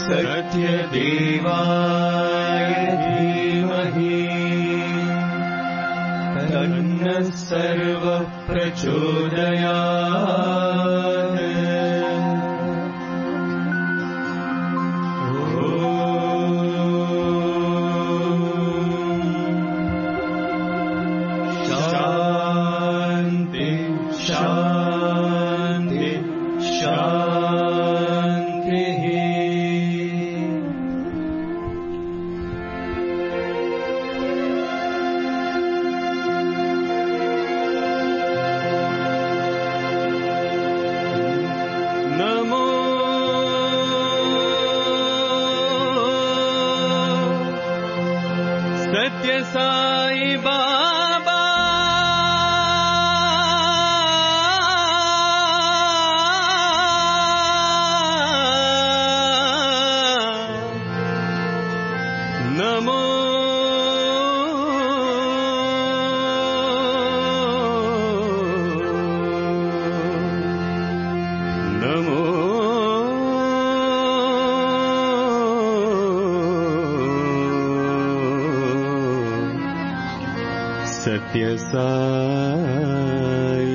सत्यदेवाय धीमहि तन्नः सर्वः प्रचोदयात्। शान्ति शान्ति शान्तिः। नमो सत्य साई बाबा। नमो नमो सत्य साई।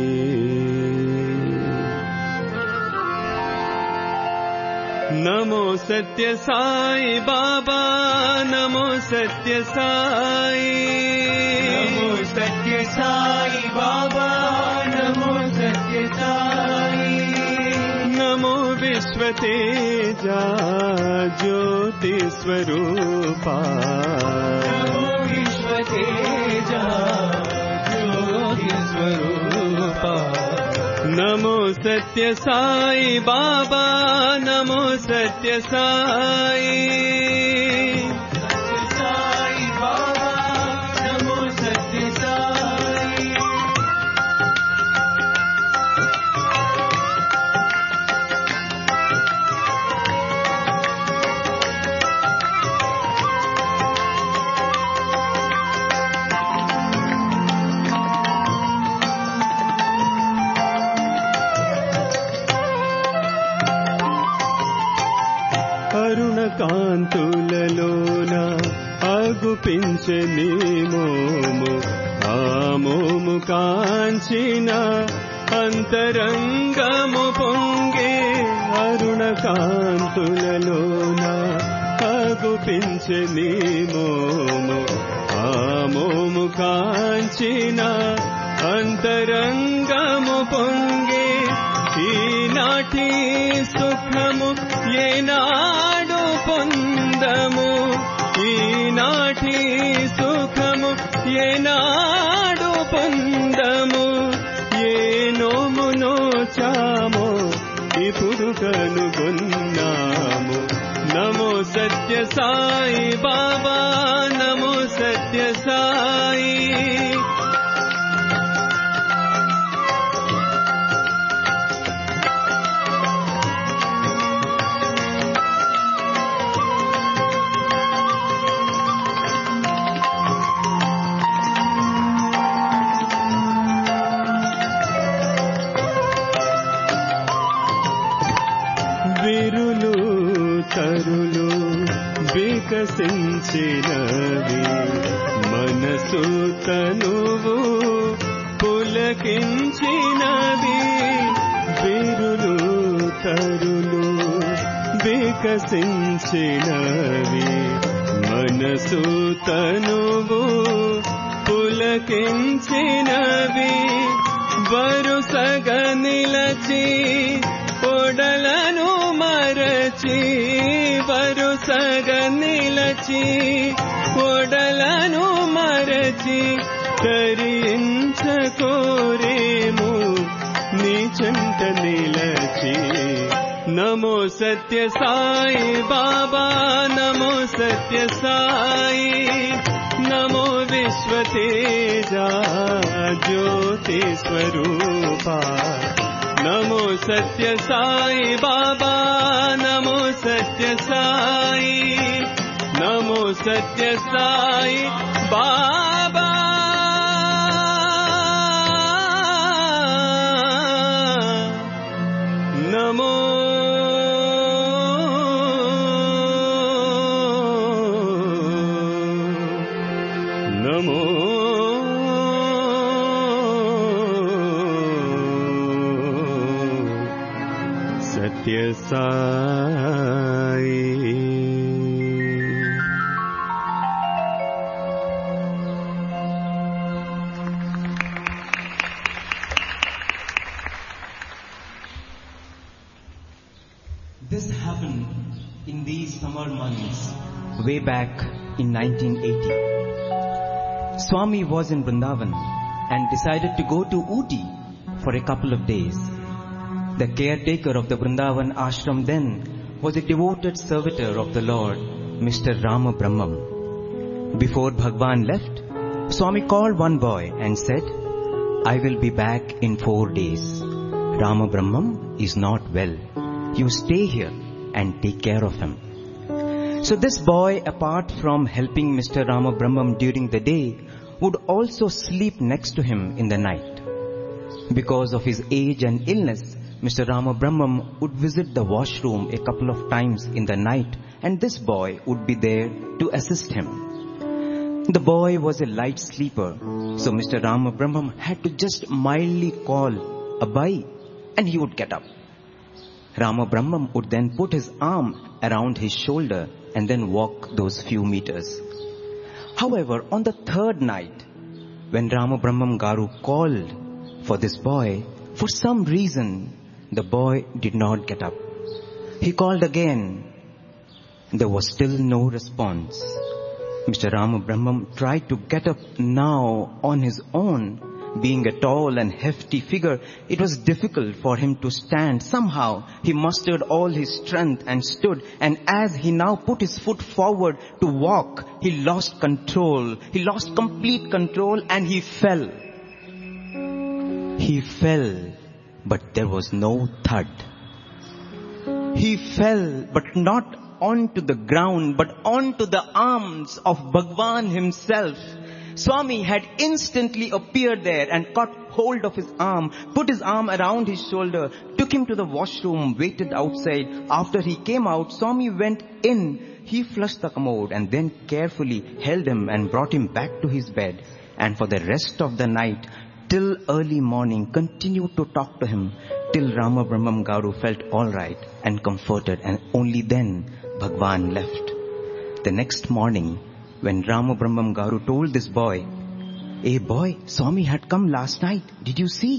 नमो सत्य साई बाबा, नमो सत्य साई। नमो सत्य साई बाबा, नमो सत्य साई। नमो विश्व तेजा ज्योति स्वरूपा। नमो विश्व तेजा ज्योति स्वरूपा। नमो सत्य साई बाबा, नमो सत्य साई। सत्य साई बाबा, नमो सत्य साई। అరుణ కాంతులలోన అగుపించే నీ మోము, ఆ మోము కాంచిన అంతరంగము పొంగే. అరుణ కాంతులలోన అగుపించే నీ మోము, ఆ మోము కాంచిన అంతరంగము పొంగే. ఈనాటి సుఖము ఏనాడు పొందము, ఈనాటి సుఖము ఏనాడు పొందము. ఏ నోము నోచామో ఇప్పుడు కనుగొన్నాము. నమో సత్య సాయి బాబా, నమో సత్య సాయి. విరులు తరులు వికసించినవి, మనసు తనువు పులకించినవి. విరులు తరులు వికసించినవి, మనసు తనువు పులకించినవి. వరుసగా నిలచి ఒడలను మరచి, వరుసగా నిలచి ఒడలను మరచి. తరించకోరేము నీ చెంత నిలచి. నమో సత్య సాయి బాబా, నమో సత్య సాయి. నమో విశ్వ తేజా జ్యోతి స్వరూపా. नमो सत्य साई बाबा, नमो सत्य साई। नमो सत्य साई बाबा, नमो नमो सत्य Sai. This happened in these summer months, way back in 1980. Swami was in Vrindavan and decided to go to Ooty for a couple of days. The caretaker of the Vrindavan ashram then was a devoted servitor of the Lord, Mr. Rama Brahmam. Before Bhagwan left, Swami called one boy and said, "I will be back in 4 days. Rama Brahmam is not well. You stay here and take care of him." So this boy, apart from helping Mr. Rama Brahmam during the day, would also sleep next to him in the night. Because of his age and illness, Mr. Rama Brahmam would visit the washroom a couple of times in the night, and this boy would be there to assist him. The boy was a light sleeper, so Mr. Rama Brahmam had to just mildly call, "Abai," and he would get up. Rama Brahmam would then put his arm around his shoulder and then walk those few meters. However, on the third night, when Rama Brahmam Garu called for this boy, for some reason, the boy did not get up. He called again. There was still no response. Mr. Rama Brahmam tried to get up now on his own. Being a tall and hefty figure, it was difficult for him to stand. Somehow, he mustered all his strength and stood. And as he now put his foot forward to walk, he lost control. He lost complete control and he fell. He fell, but there was no thud. He fell, but not onto the ground, but onto the arms of Bhagwan himself. Swami had instantly appeared there and caught hold of his arm, put his arm around his shoulder, took him to the washroom, waited outside. After he came out, Swami went in. He flushed the commode and then carefully held him and brought him back to his bed. And for the rest of the night, till early morning, continued to talk to him, till Rama Brahmam Garu felt all right and comforted, and only then Bhagwan left. The next morning, when Rama Brahmam Garu told this boy, "Hey boy, Swami had come last night. Did you see?"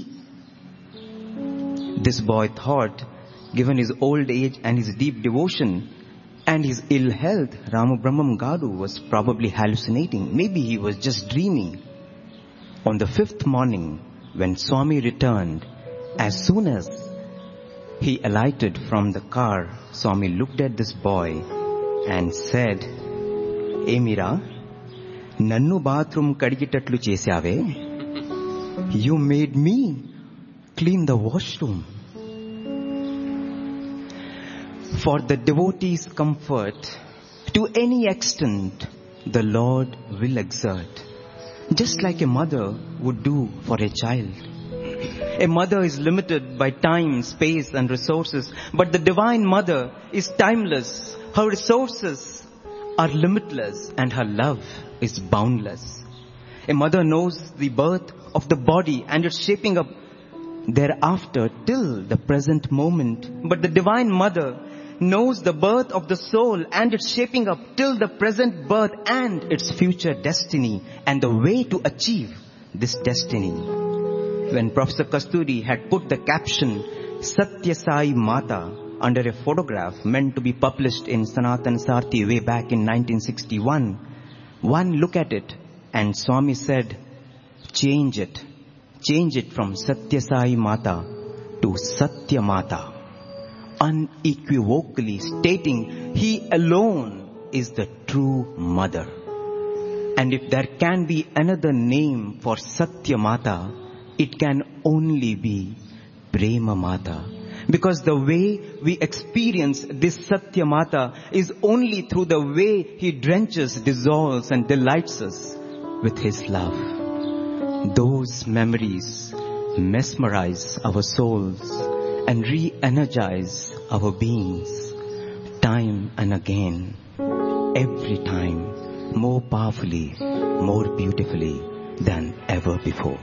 This boy thought, given his old age and his deep devotion and his ill health, Rama Brahmam Garu was probably hallucinating. Maybe he was just dreaming. On the 5th morning, when Swami returned, as soon as he alighted from the car, Swami looked at this boy and said, "Emira, nannu bathroom kadigitatlu chesave. You made me clean the washroom." For the devotee's comfort, to any extent, the Lord will exert, just like a mother would do for a child. A mother is limited by time, space, and resources, but the Divine Mother is timeless. Her resources are limitless and her love is boundless. A mother knows the birth of the body and its shaping up thereafter till the present moment. But the Divine Mother knows the birth of the soul and its shaping up till the present birth and its future destiny and the way to achieve this destiny. When Professor Kasturi had put the caption Satya Sai Mata under a photograph meant to be published in Sanatan Sarthi way back in 1961, one look at it and Swami said, change it from Satya Sai Mata to Satya Mata, unequivocally stating he alone is the true mother. And if there can be another name for Satya Mata, it can only be Prema Mata. Because the way we experience this Satya Mata is only through the way he drenches, dissolves and delights us with his love. Those memories mesmerize our souls and re-energize our beings time and again. Every time more powerfully, more beautifully than ever before.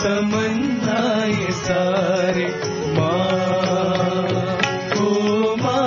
तमन्नाएं सारे माँ, ओ माँ।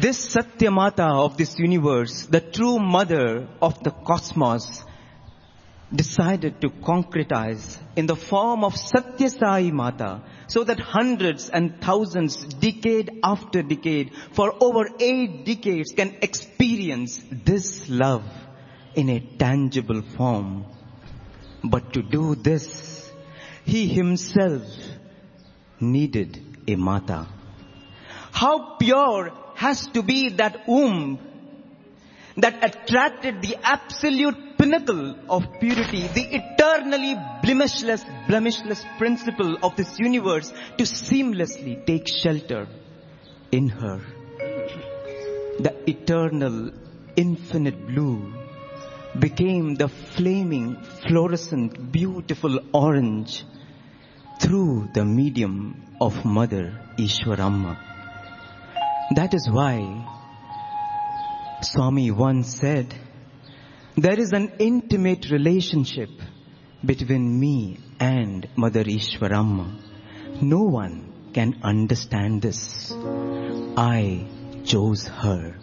This Satya Mata of this universe, the true mother of the cosmos, decided to concretize in the form of Satya Sai Mata, so that hundreds and thousands, decade after decade, for over 8 decades, can experience this love in a tangible form. But to do this, he himself needed a Mata. How pure has to be that womb that attracted the absolute pinnacle of purity, the eternally blemishless principle of this universe, to seamlessly take shelter in her. The eternal, infinite blue became the flaming, fluorescent, beautiful orange through the medium of Mother Ishwaramma. That is why Swami once said, there is an intimate relationship between me and Mother Ishwaramma. No one can understand this. I chose her.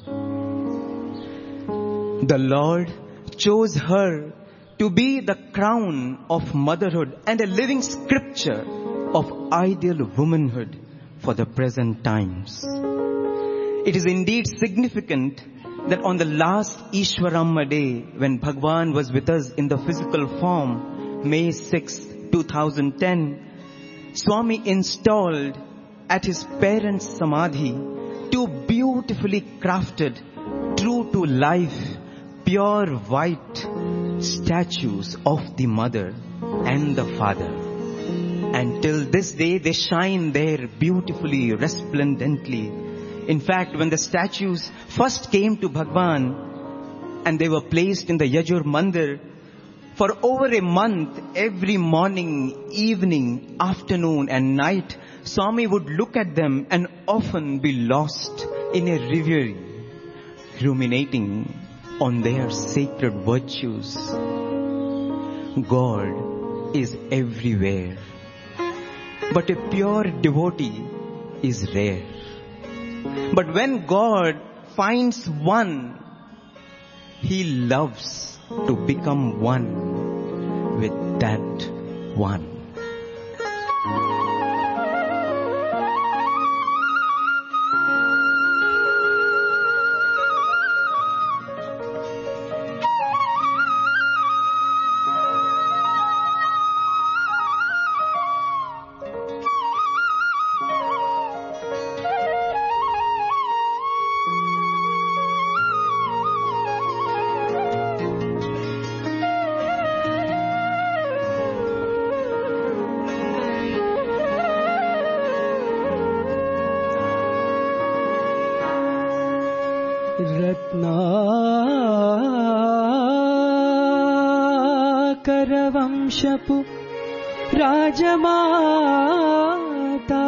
The Lord chose her to be the crown of motherhood and a living scripture of ideal womanhood for the present times. It is indeed significant that on the last Ishwaramma day, when Bhagwan was with us in the physical form, May 6, 2010, Swami installed at his parents' samadhi 2 beautifully crafted, true to life, pure white statues of the mother and the father. And till this day they shine there beautifully, resplendently. In fact, when the statues first came to Bhagwan and they were placed in the Yajur Mandir, for over a month, every morning, evening, afternoon and night, Swami would look at them and often be lost in a reverie, ruminating on their sacred virtues. God is everywhere, but a pure devotee is rare. But when God finds one, He loves to become one with that one. रत्नाकरवंशपु राजमाता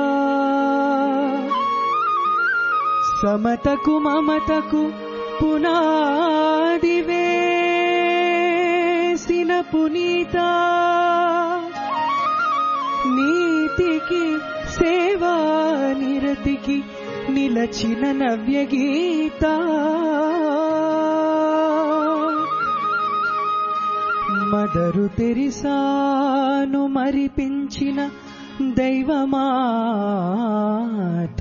समतकु ममतकु पुनादिवेसिन पुनीता नीतिकी सेवा निरतिकी నిలచిన నవ్య గీత mother తెరిసాను మరిపించిన దైవమాత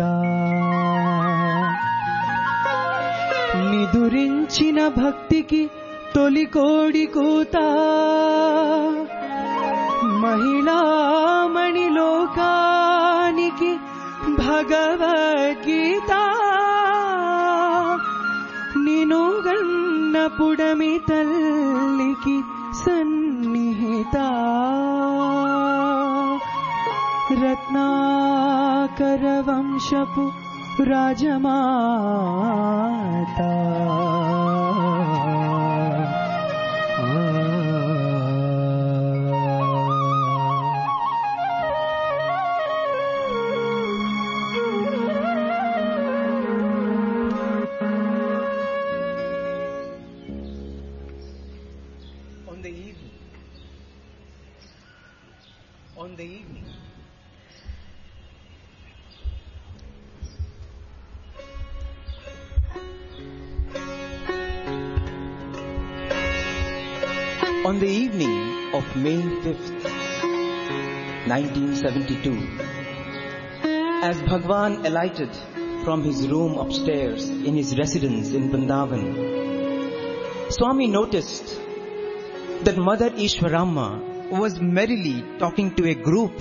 నిదురించిన భక్తికి తొలి కోడి కూత మహిళామణి లోకానికి భగవద్గీత నిను గన్న పుడమి తల్లికి సన్నిహిత రత్నాకర వంశపు రాజమాత On the evening of May 5th, 1972, as Bhagwan alighted from his room upstairs in his residence in Vrindavan, Swami noticed that Mother Ishwaramma was merrily talking to a group.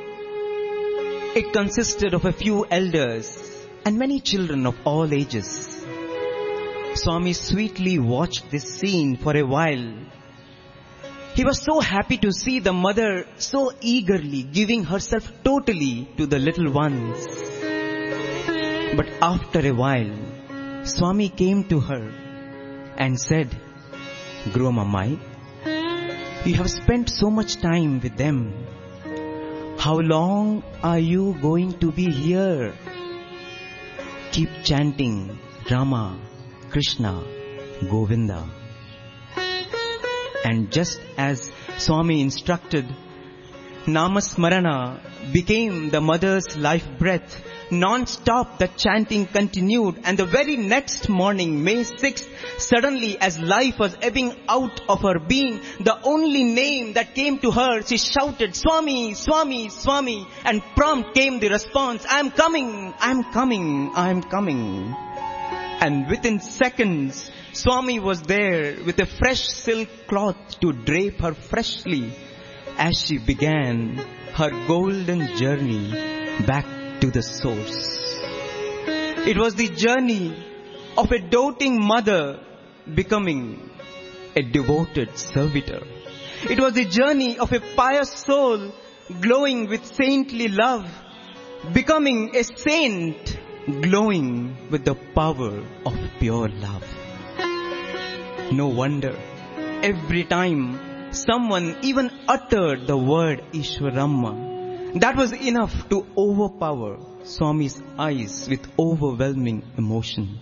It consisted of a few elders and many children of all ages. Swami sweetly watched this scene for a while. He was so happy to see the mother so eagerly giving herself totally to the little ones. But after a while, Swami came to her and said, "Gromamai, you have spent so much time with them. How long are you going to be here? Keep chanting Rama, Krishna, Govinda." And just as Swami instructed, Namasmarana became the mother's life breath. Non-stop the chanting continued, and the very next morning, May 6th, suddenly as life was ebbing out of her being, the only name that came to her, she shouted, "Swami, Swami, Swami," and prompt came the response, "I am coming, I am coming, I am coming." And within seconds, Swami was there with a fresh silk cloth to drape her freshly as she began her golden journey back to the source. It was the journey of a doting mother becoming a devoted servitor. It was the journey of a pious soul glowing with saintly love, becoming a saint glowing with the power of pure love. No wonder every time someone even uttered the word Ishwaramma, that was enough to overpower Swami's eyes with overwhelming emotion.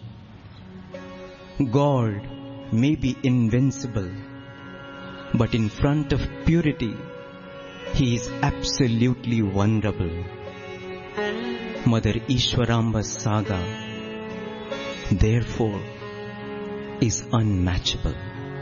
God may be invincible, but in front of purity, He is absolutely vulnerable. Mother Ishwaramba's saga, therefore, is unmatchable.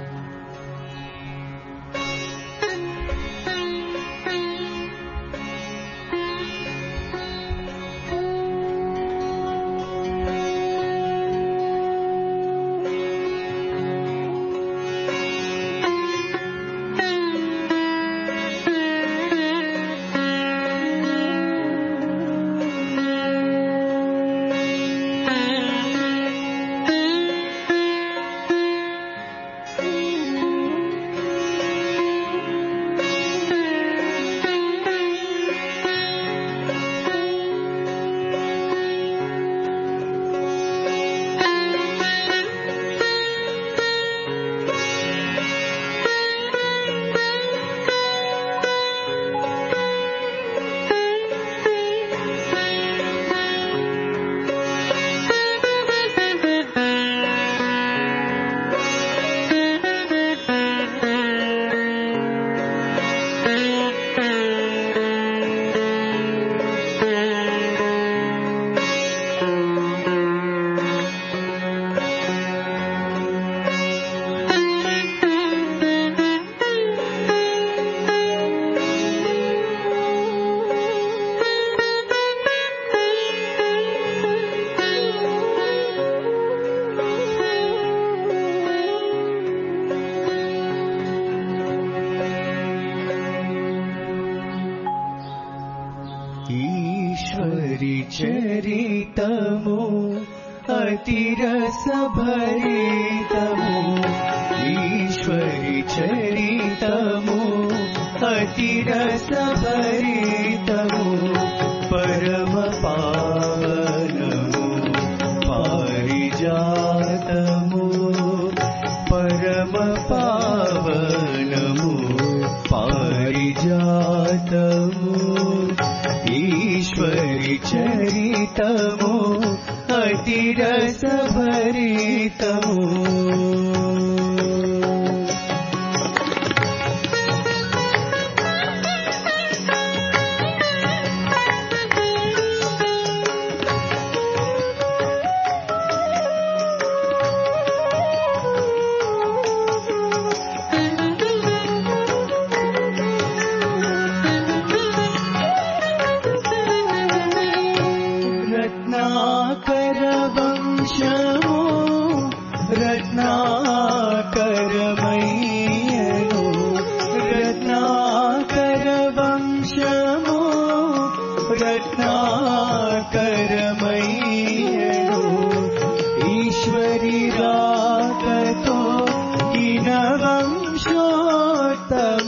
चरितमो अतिरस भरितमो ईश्वरी चरितमो अतिरस भरितमो परम पावनमो पारिजातमो परम पावनमो पारिजातमो ईश्वरी चरितमो अतिरस भरितमो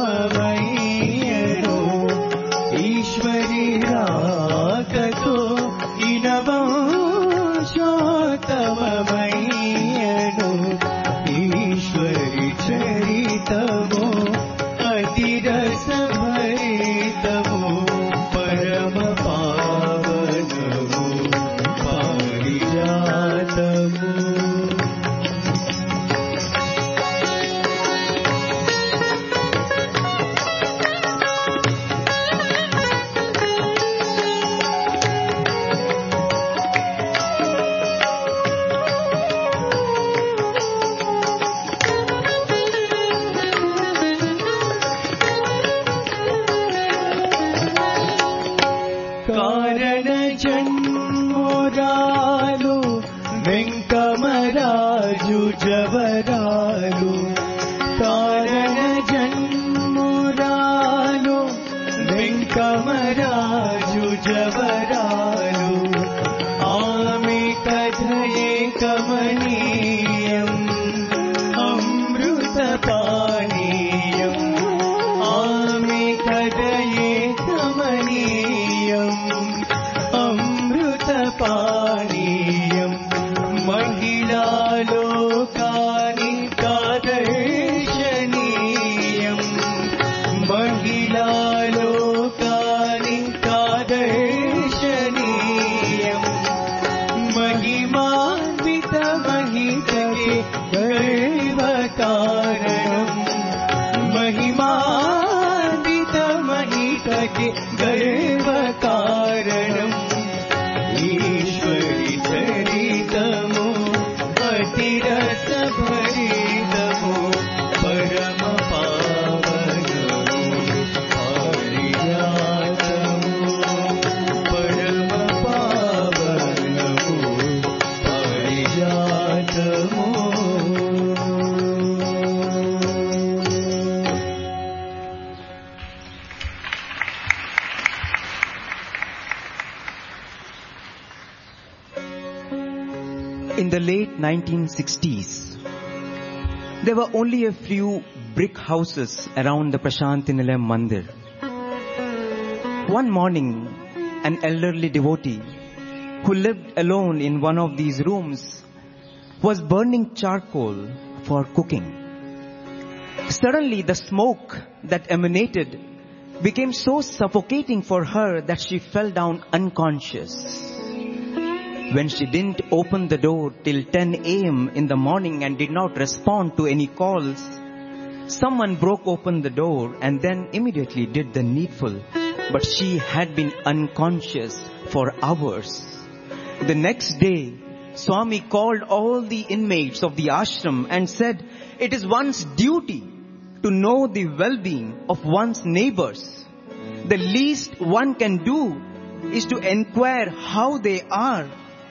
పురుషోత్తమమయ్యను ఈశ్వరి రాకతో ఇనవంశోత్తమమయ్యను ఈశ్వరి చరితము అతిరసభరితము పరమ పావనము పారిజాతము. కారణ జన్మోరాలు వెంకమరాజు జవరాలు కారణ జన్మోరాలు వెంకమరాజు జవరాలు ఆమె కథయే కమనీయం అమృత పానీయం ఆమె కథయే కమనీయం అమృత పానీయం మహిళాలోకాని కాదర్శనీయం మహిళాలోకాని కాదర్శనీయం మహిమాన్విత మహితకే గర్వకారణం మహిమాన్విత మహితకే గర్వకారణం ఈశ్వరి చరితము అతిరసభరితము పరమ పావనము పారిజాతము పరమ పావనము పారిజాతము. In the late 1960s, there were only a few brick houses around the Prashanti Nilayam Mandir. One morning, an elderly devotee who lived alone in one of these rooms was burning charcoal for cooking. Suddenly, the smoke that emanated became so suffocating for her that she fell down unconscious. When she didn't open the door till 10 a.m. in the morning and did not respond to any calls, someone broke open the door and then immediately did the needful. But she had been unconscious for hours. The next day, Swami called all the inmates of the ashram and said, it is one's duty to know the well-being of one's neighbors. The least one can do is to inquire how they are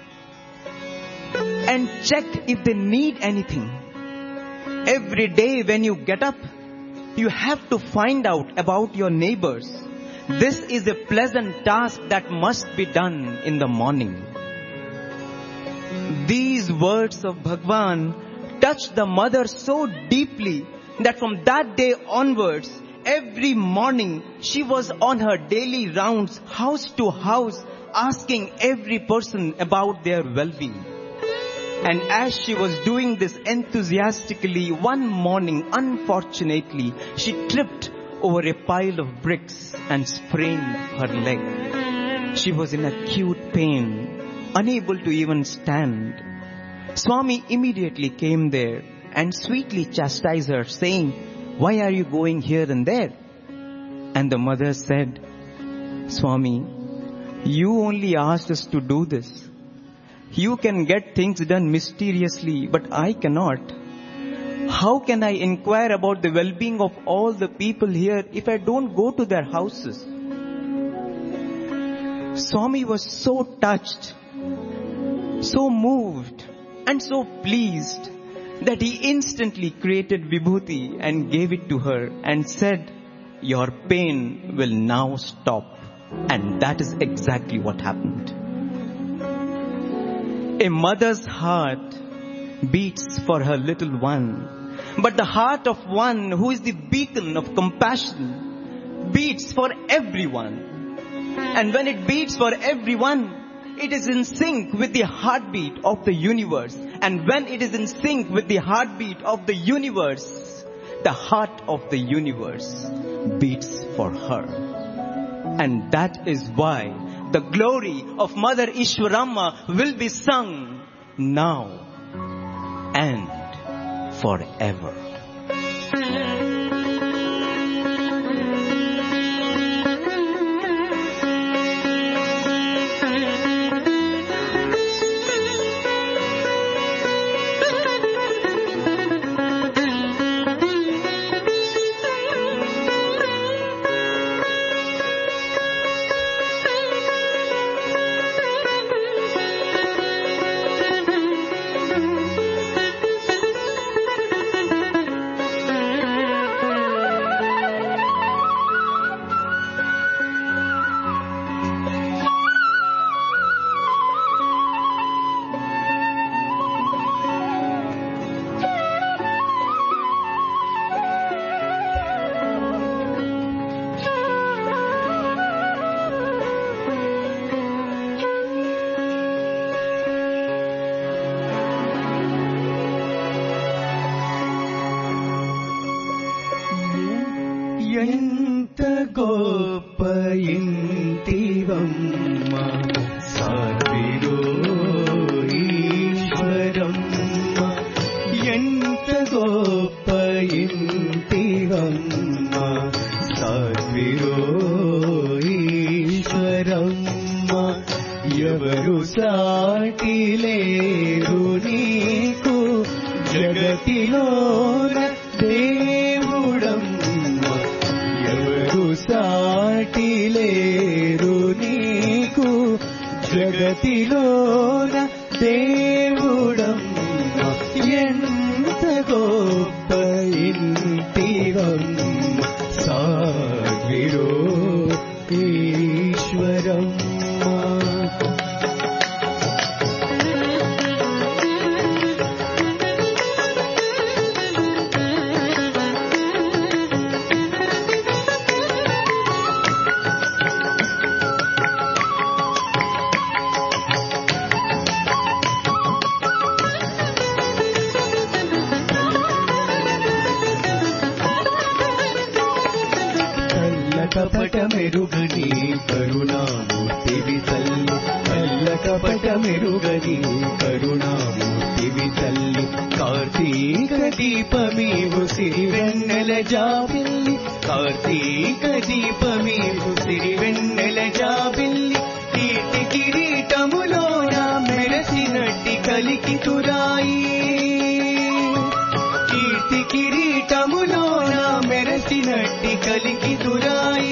and check if they need anything. Every day when you get up, you have to find out about your neighbors. This is a pleasant task that must be done in the morning. These words of Bhagwan touched the mother so deeply that from that day onwards, every morning she was on her daily rounds, house to house, asking every person about their well-being. And as she was doing this enthusiastically, one morning, unfortunately, she tripped over a pile of bricks and sprained her leg. She was in acute pain, unable to even stand. Swami immediately came there and sweetly chastised her, saying, why are you going here and there? And the mother said, Swami, you only asked us to do this. You can get things done mysteriously, but I cannot. How can I inquire about the well-being of all the people here if I don't go to their houses? Swami was so touched, so moved, and so pleased that he instantly created vibhuti and gave it to her and said, your pain will now stop. And that is exactly what happened. A mother's heart beats for her little one but the heart of one who is the beacon of compassion beats for everyone. And when it beats for everyone, it is in sync with the heartbeat of the universe. And when it is in sync with the heartbeat of the universe, the heart of the universe beats for her. And that is why the glory of Mother Ishwaramma will be sung now and forever. ఎంత గొప్ప ఇంటివమ్మ సాధ్విరో ఈశ్వరమ్మ, ఎంత గొప్ప ఇంటివమ్మ సాధ్విరో ఈశ్వరమ్మ, ఎవరు సాటి లేరు నీకు జగతిలోన దేవుడమ్మ, ఎవరు సాటి లేరు నీకు జగతిలోన దేవుడమ్మ, ఎంత గొప్ప ఇంటివమ్మ సాధ్విరో ఈశ్వరమ్మ. కపట మెరుగని కరుణామూర్తివి తల్లి, కల్ల కపట మెరుగని కరుణామూర్తివి తల్లి, కార్తీక దీపమీవు సిరివెన్నెల జాబిల్లి, కార్తీక దీపమీవు సిరివెన్నెల జాబిల్లి, కీర్తి కిరీటములోన మెరసినట్టి కలికితురాయి, కీర్తి కిరీటములోన మెరసినట్టి కలికితురాయి,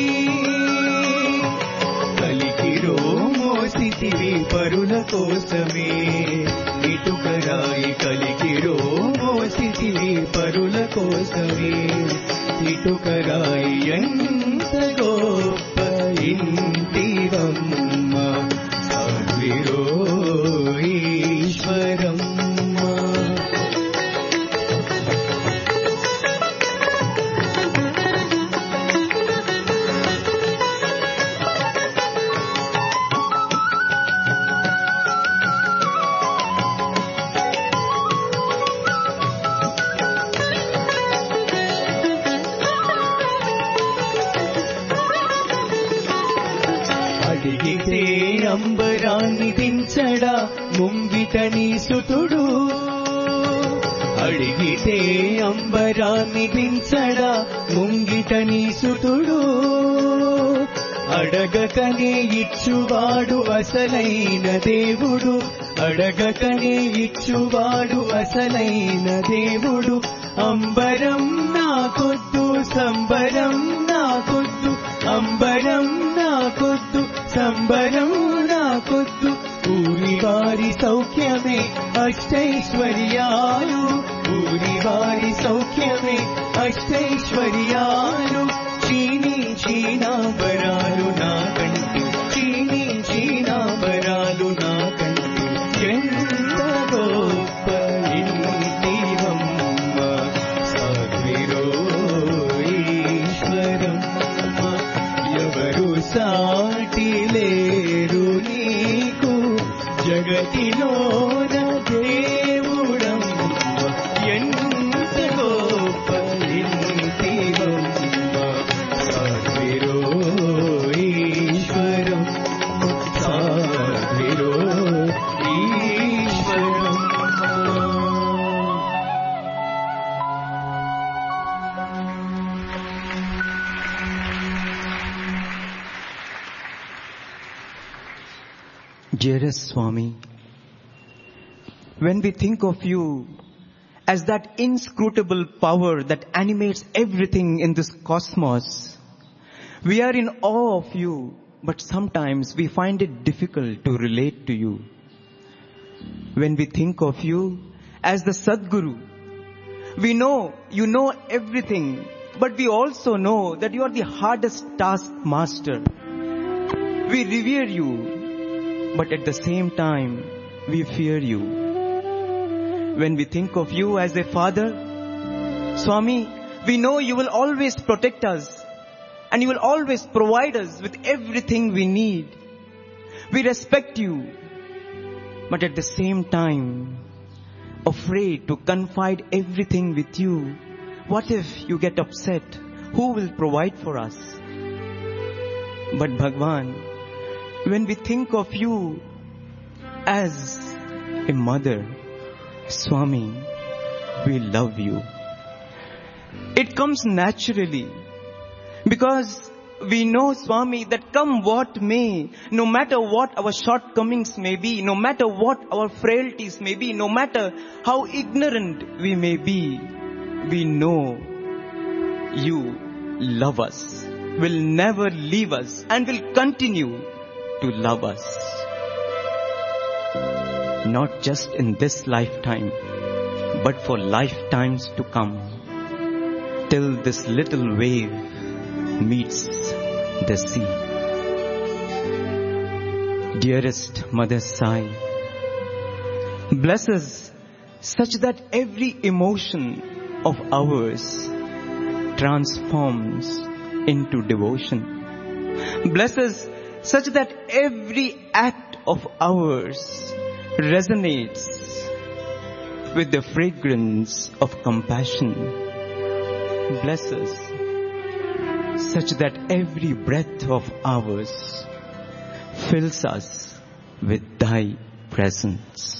కలికిరో మోసితివి పరుల కోసమే ఇటుకరాయి, కలికిరో మోసితివి పరుల కోసమే ఇటుకరాయి, ఎంత గొప్ప ఇంటివమ్మ సాధ్విరో ఈశ్వరమ్మ. అడిగితే అంబరాన్ని దించడా ముంగిట నీ సుతుడు, అడిగితే అంబరాన్ని దించడా ముంగిట నీ సుతుడు, అడగకనే ఇచ్చువాడు అసలైన దేవుడు, అడగకనే ఇచ్చువాడు అసలైన దేవుడు, అంబరం నాకొద్దు సంబరం నాకొద్దు, అంబరం నాకొద్దు సంబరం నాకొద్దు, ఊరి వారి సౌఖ్యమే అష్టైశ్వర్యాలు, ఊరి వారి సౌఖ్యమే అష్టైశ్వర్యాలు, చీనీ చీనాంబరాలు నా కంటి, చీనీ చీనాంబరాలు నా కంటి, ఎంత గొప్ప ఇంటివమ్మ Dearest Swami, when we think of you as that inscrutable power that animates everything in this cosmos, we are in awe of you, but sometimes we find it difficult to relate to you. When we think of you as the Sadguru, we know you know everything, but we also know that you are the hardest taskmaster. We revere you, but at the same time, we fear you. When we think of you as a father, Swami, we know you will always protect us and you will always provide us with everything we need. We respect you, but at the same time, afraid to confide everything with you. What if you get upset? Who will provide for us? But Bhagwan, when we think of you as a mother, Swami, we love you. It comes naturally because we know, Swami, that come what may, no matter what our shortcomings may be, no matter what our frailties may be, no matter how ignorant we may be, we know you love us, will never leave us, and will continue to love us. Not just in this lifetime, but for lifetimes to come, till this little wave meets the sea. Dearest Mother Sai, bless us such that every emotion of ours transforms into devotion. Bless us such that every act of ours resonates with the fragrance of compassion. Bless us such that every breath of ours fills us with thy presence.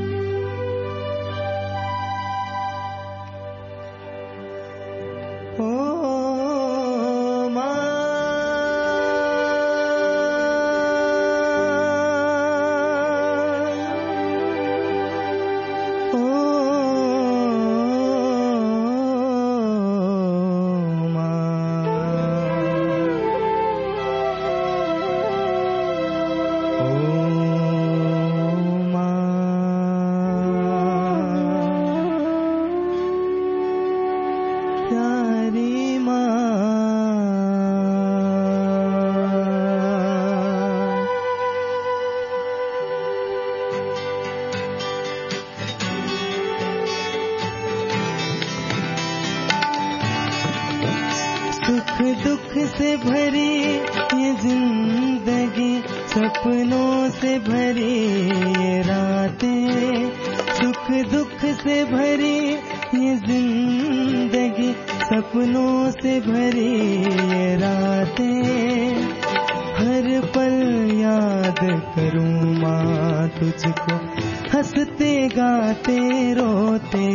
सुख दुख से भरी ये जिंदगी, सपनों से भरी ये रातें। सुख दुख से भरी ये जिंदगी, सपनों से भरी ये रातें। हर पल याद करूं माँ तुझको, हंसते गाते रोते।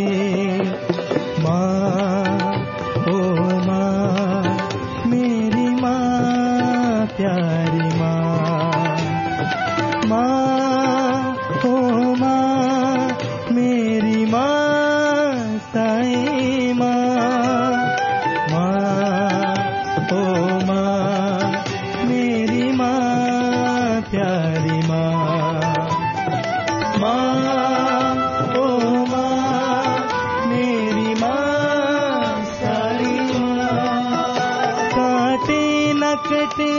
माँ ओ माँ, मेरी माँ प्यारी माँ। माँ ओ माँ, मेरी माँ साईं माँ। माँ ओ माँ, मेरी माँ प्यारी माँ। माँ ओ माँ, मेरी माँ साईं माँ। काटे न कटे,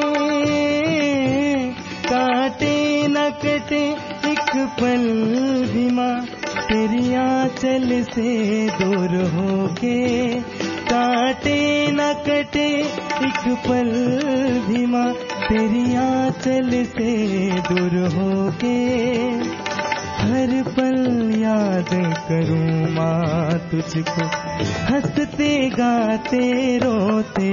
काटे न कटे एक पल भी माँ, तेरी आंचल से दूर होके। काटे न कटे एक पल भी माँ, तेरी आंचल से दूर होके। हर पल याद करूं माँ तुझको, हंसते गाते रोते।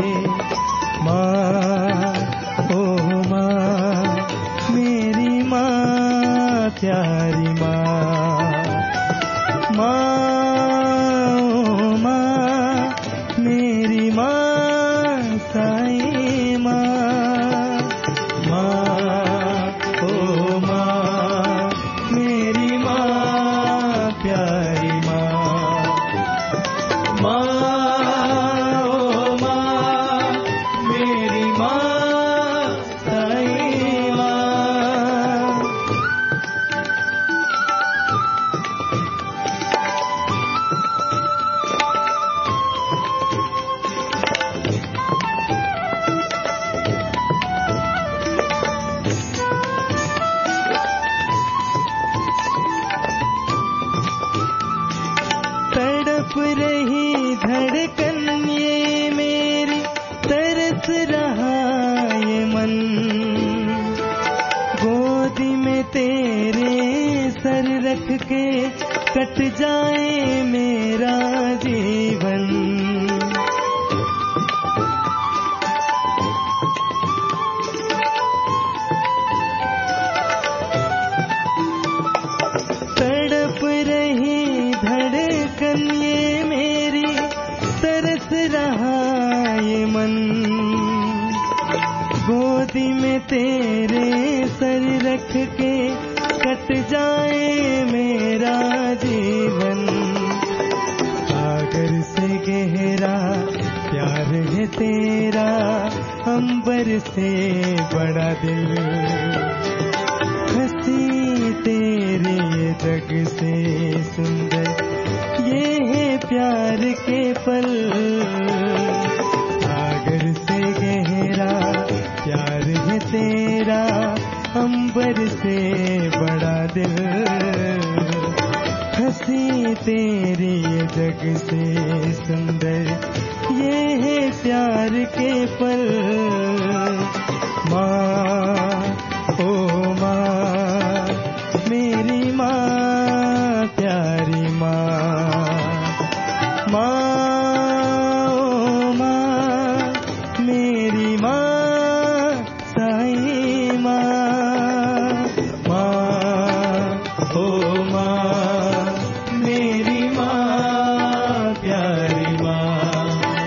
माँ ओ माँ, मेरी माँ प्यारी माँ। माँ ओ माँ, मेरी माँ साईं माँ। माँ ओ ये मन, गोदी में तेरे सर रख के कट जाए मेरा जीवन। सागर से गहरा प्यार है तेरा, अंबर से बड़ा दिल। हंसी तेरे जग से सुंदर, ये है प्यार के पल। सागर से गहरा प्यार है तेरा, अंबर से बड़ा दिल। हंसी तेरी जग से सुंदर, ये है प्यार के पल। माँ ओ माँ, मेरी माँ प्यारी माँ। माँ ओ माँ, मेरी माँ साईं माँ। माँ ओ माँ, मेरी माँ प्यारी माँ।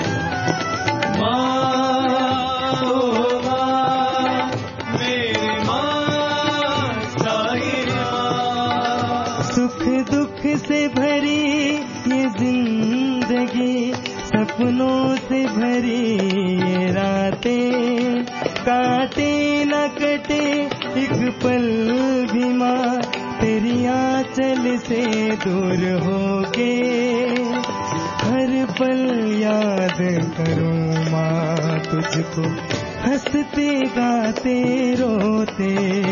माँ ओ माँ, मेरी माँ साईं माँ। सुख दुख से भरी ये जिंदगी, सपनों से भरी ये रातें, काटे न कटे एक पल भी माँ, तेरी आंचल से दूर होके। हर पल याद करूं माँ तुझको, हंसते गाते रोते।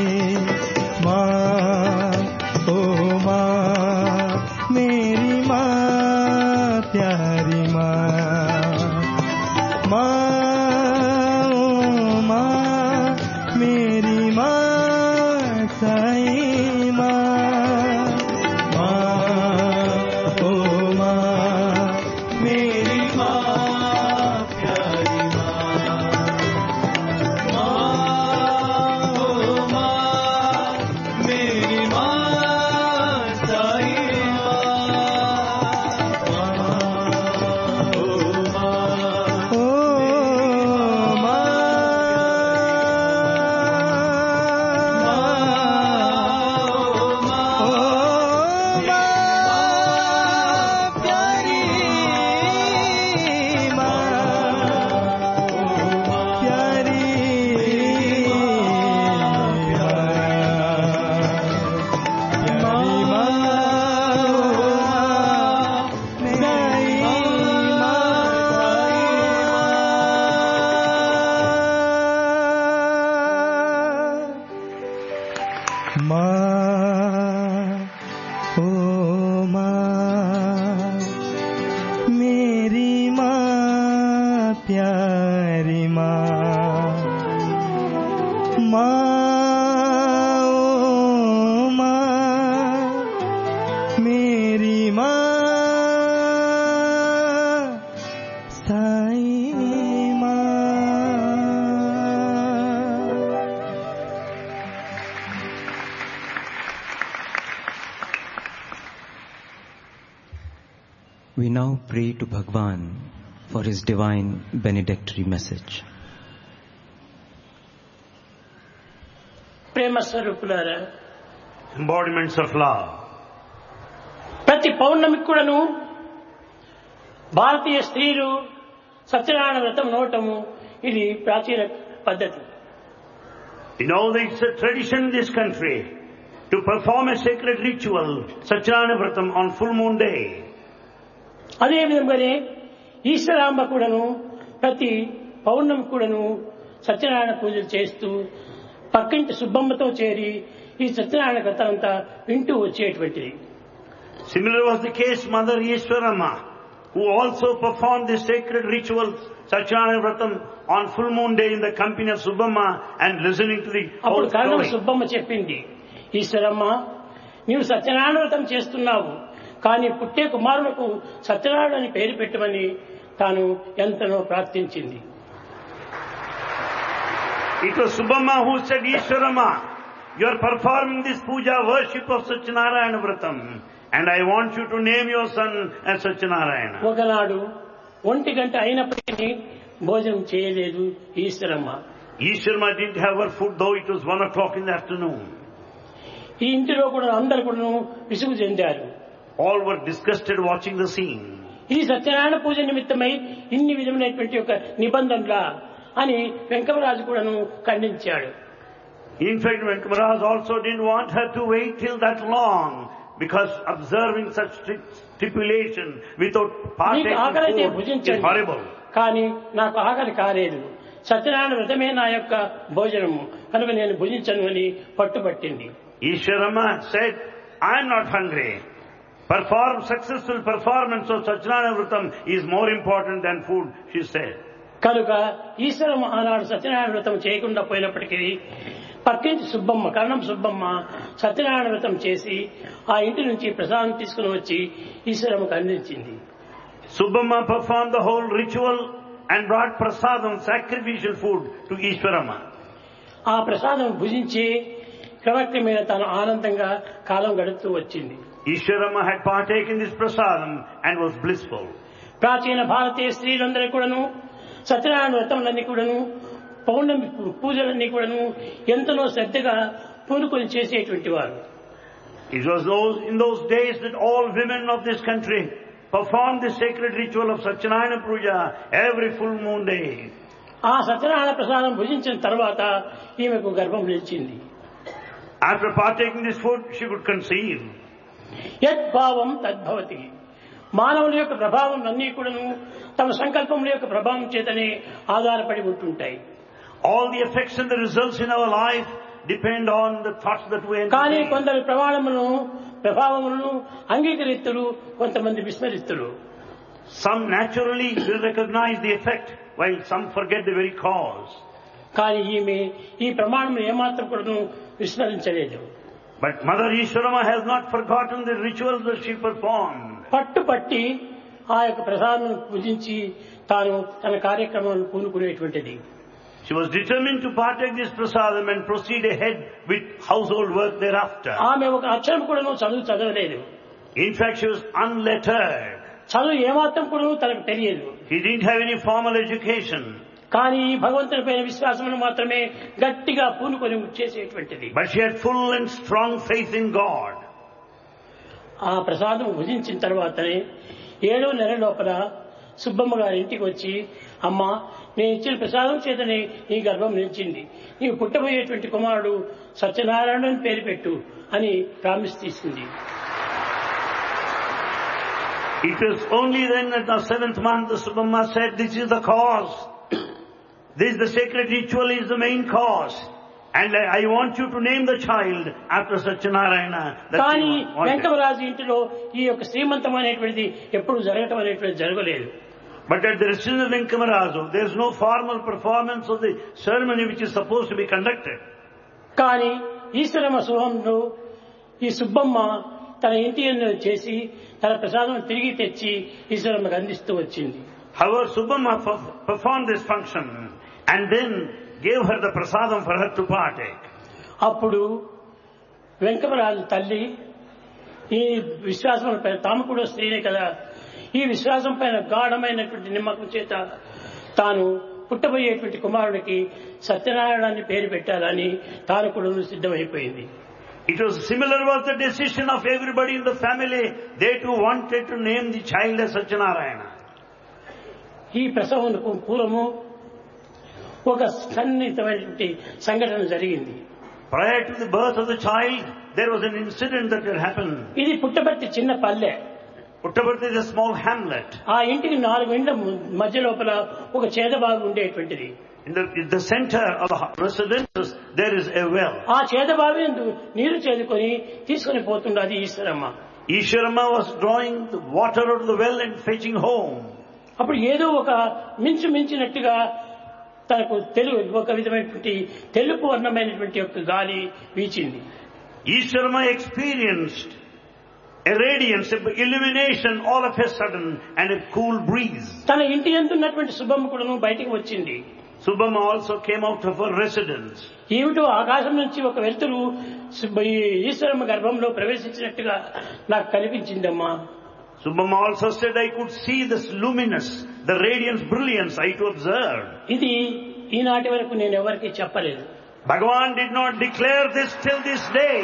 माँ ओ माँ, मेरी माँ प्यारी माँ। माँ ओ माँ, मेरी माँ साईं माँ। माँ ओ माँ, मेरी माँ प्यारी माँ। माँ ओ माँ, मेरी माँ Sai We now pray to Bhagwan for his divine benedictory message. ప్రేమ స్వరూపులారా, embodiments of love. ప్రతి పౌర్ణమికి కూడాను భారతీయ స్త్రీలు సత్యనారాయణ వ్రతం నోటము ఇది ప్రాచీన పద్ధతి. You know, it's a tradition in this country to perform a sacred ritual, Satyanarayana Vratam, on full moon day. అదే విధంగానే ఈశ్వరాంబ కూడాను ప్రతి పౌర్ణమి కూడాను సత్యనారాయణ పూజలు చేస్తూ పక్కింటి సుబ్బమ్మతో చేరి ఈ సత్యనారాయణ కథ అంతా వింటూ వచ్చేటువంటిది. Similar was the case Mother Ishwarama, who also performed the sacred rituals Satyanarayana Vratam on full moon day in the company of Subbamma and listening to the whole అప్పుడు కరణం story. సుబ్బమ్మ చెప్పింది, ఈశ్వరమ్మ నీవు సత్యనారాయణ వ్రతం చేస్తున్నావు, కానీ పుట్టే కుమారులకు సత్యనారాయణ అని పేరు పెట్టమని తాను ఎంతనో ప్రార్థించింది. It was Subbamma who said, Ishwarama, you are performing this puja worship of Satyanarayana Vratam, and I want you to name your son as Satyanarayana. ఒకనాడు 1 గంట అయినప్పటికీ భోజనం చేయలేదు Eshwaramma. Ishwarama didn't have her food though it was 1 o'clock in the afternoon. ఈ ఇంటిలో కూడా అందరు కూడా విసుగు చెందారు. All were disgusted watching the scene. ఈ సత్యనారాయణ పూజ నిమిత్తమై ఇన్ని విధమైనటువంటి ఒక నిబంధనలా అని వెంకమరాజు కూడాను ఖండించాడు. In fact, Venkamaraj also didn't want her to wait till that long because observing such stipulation without partaking food is horrible. కానీ నాకు ఆకలి కాలేదు, సత్యనారాయణ వ్రతమే నా యొక్క భోజనము కనుక నేను భుజించను అని పట్టుబట్టింది. Ishwarama said, I am not hungry. Successful performance of Satyanarayana Vratam is more important than food, she said. కనుక ఈశ్వరమ్మ ఆనాడు సత్యనారాయణ వ్రతం చేయకుండా పోయినప్పటికీ పక్కింటి సుబ్బమ్మ, కరణం సుబ్బమ్మ సత్యనారాయణ వ్రతం చేసి ఆ ఇంటి నుంచి ప్రసాదం తీసుకుని వచ్చి ఈశ్వరమ్మకు అందించింది. Subbamma performed the whole ritual and brought prasadam, sacrificial food, to Ishwarama. ఆ ప్రసాదం భుజించి క్రమక్రమేణా తాను ఆనందంగా కాలం గడుపుతూ వచ్చింది. Ishwarama had partaken this prasadam and was blissful. ప్రాచీన భారతీయ స్త్రీలందరూ కూడాను సత్యనారాయణ వ్రతములన్నీ కూడాను పౌర్ణమి పూజలన్నీ కూడాను ఎంతలో శ్రద్ధగా పూనుకొని చేసేటువంటి వారు. It was in those days that all women of this country performed the sacred ritual of Satyanarayana Puja every full moon day. ఆ సత్యనారాయణ ప్రసాదం భుజించిన తర్వాత ఈమెకు గర్భం నిలిచింది. After partaking this food, she could conceive. యద్భావం తద్భవతి. మానవుల యొక్క ప్రభావం అన్నీ కూడాను తమ సంకల్పముల యొక్క ప్రభావం చేతనే ఆధారపడి ఉంటుంటాయి. All the effects and the results in our life depend on the thoughts that we entertain. కానీ కొందరు ప్రభావములను అంగీకరిస్తురు, కొంతమంది విస్మరిస్తురు. Some naturally will recognize the effect, while some forget the very cause. కానీ ఈమె ఈ ప్రమాణం ఏమాత్రం కూడా విస్మరించలేదు. But Mother Ishwarama has not forgotten the rituals that she performed. పట్టుపట్టి ఆ యొక్క ప్రసాదం పూజించి తాను తన కార్యక్రమాలను పూనుకునేటువంటిది. She was determined to partake this prasadam and proceed ahead with household work thereafter. ఆమె ఒక అక్షరం కూడా చదవలేదు. In fact, she was unlettered. చదువు ఏమాత్రం కూడా తనకు తెలియదు. She didn't have any formal education. కానీ భగవంతుని పైన విశ్వాసమును మాత్రమే గట్టిగా పూనుకొని చేసేటువంటిది. But she had full and strong faith in God. ఆ ప్రసాదం భుజించిన తర్వాతనే 7వ నెల లోపల సుబ్బమ్మ గారి ఇంటికి వచ్చి, అమ్మా నేను ఇచ్చిన ప్రసాదం చేతనే నీ గర్భం నిలిచింది, నీవు పుట్టబోయేటువంటి కుమారుడు సత్యనారాయణ అని పేరు పెట్టు అని ప్రామిస్ తీసుకుంది. It was only then at the 7th month the Subbamma said, this is the cause. This the sacred ritual is the main cause. And I want you to name the child after Satyanarayana. కానీ వెంకమరాజు ఇంటిలో ఈ యొక్క శ్రీమంతం అనేటువంటిది ఎప్పుడు జరగటం అనేటువంటిది జరగలేదు. But at the residence of Venkamarazu, there is no formal performance of the ceremony which is supposed to be conducted. కానీ ఈశ్వరమ్మ శుభంలో ఈ సుబ్బమ్మ తన ఇంటి చేసి తన ప్రసాదం తిరిగి తెచ్చి ఈశ్వరమ్మకు అందిస్తూ వచ్చింది. However, Subbamma performed this function and then gave her the prasadam for her to partake. అప్పుడు వెంకమరాజు తల్లి ఈ విశ్వాసం పైన, తాము కూడా స్త్రీనే కదా, ఈ విశ్వాసం పైన గాఢమైనటువంటి నమ్మకం చేత తాను పుట్టబోయేటువంటి కుమారుడికి సత్యనారాయణ పేరు పెట్టాలని తాను కూడా సిద్ధమైపోయింది. It was similar was the decision of everybody in the family. They too wanted to name the child as Satyanarayana. ఈ ప్రసవమునకు పూర్వము ఒక సన్నిహితమైనటువంటి సంఘటన జరిగింది. Prior to the birth of the child, there was an incident that had happened. ఇది పుట్టపర్తి చిన్న పల్లె. Puttaparthi is a small hamlet. ఆ ఇంటికి 4 ఇండ్ల మధ్య లోపల ఒక చేదబావి ఉండేటువంటిది. In the center of the residences, there is a well. ఆ చేదబావి నీరు చేదుకొని తీసుకొని పోతున్నది Eshwaramma. Ishwarama was drawing the water out of the well and fetching home. అప్పుడు ఏదో ఒక మించినట్టుగా తనకు ఒక విధమైనటువంటి తెలుపు వర్ణమైనటువంటి యొక్క గాలి వీచింది. Ishwarama experienced a radiance, illumination all of a sudden and a cool breeze. తన ఇంటి యందున్నటువంటి సుబ్బమ్మ కూడా బయటికి వచ్చింది. Subbamma also came out of her residence. ఏమిటో ఆకాశం నుంచి ఒక వెలుతురు ఈశ్వరమ్మ గర్భంలో ప్రవేశించినట్టుగా నాకు కనిపించిందమ్మా. Subhamma also said, I could see this luminous, the radiance, brilliance I to observe. ఇది ఈనాటి వరకు నేను ఎవరికి చెప్పలేదు. Bhagavan did not declare this till this day.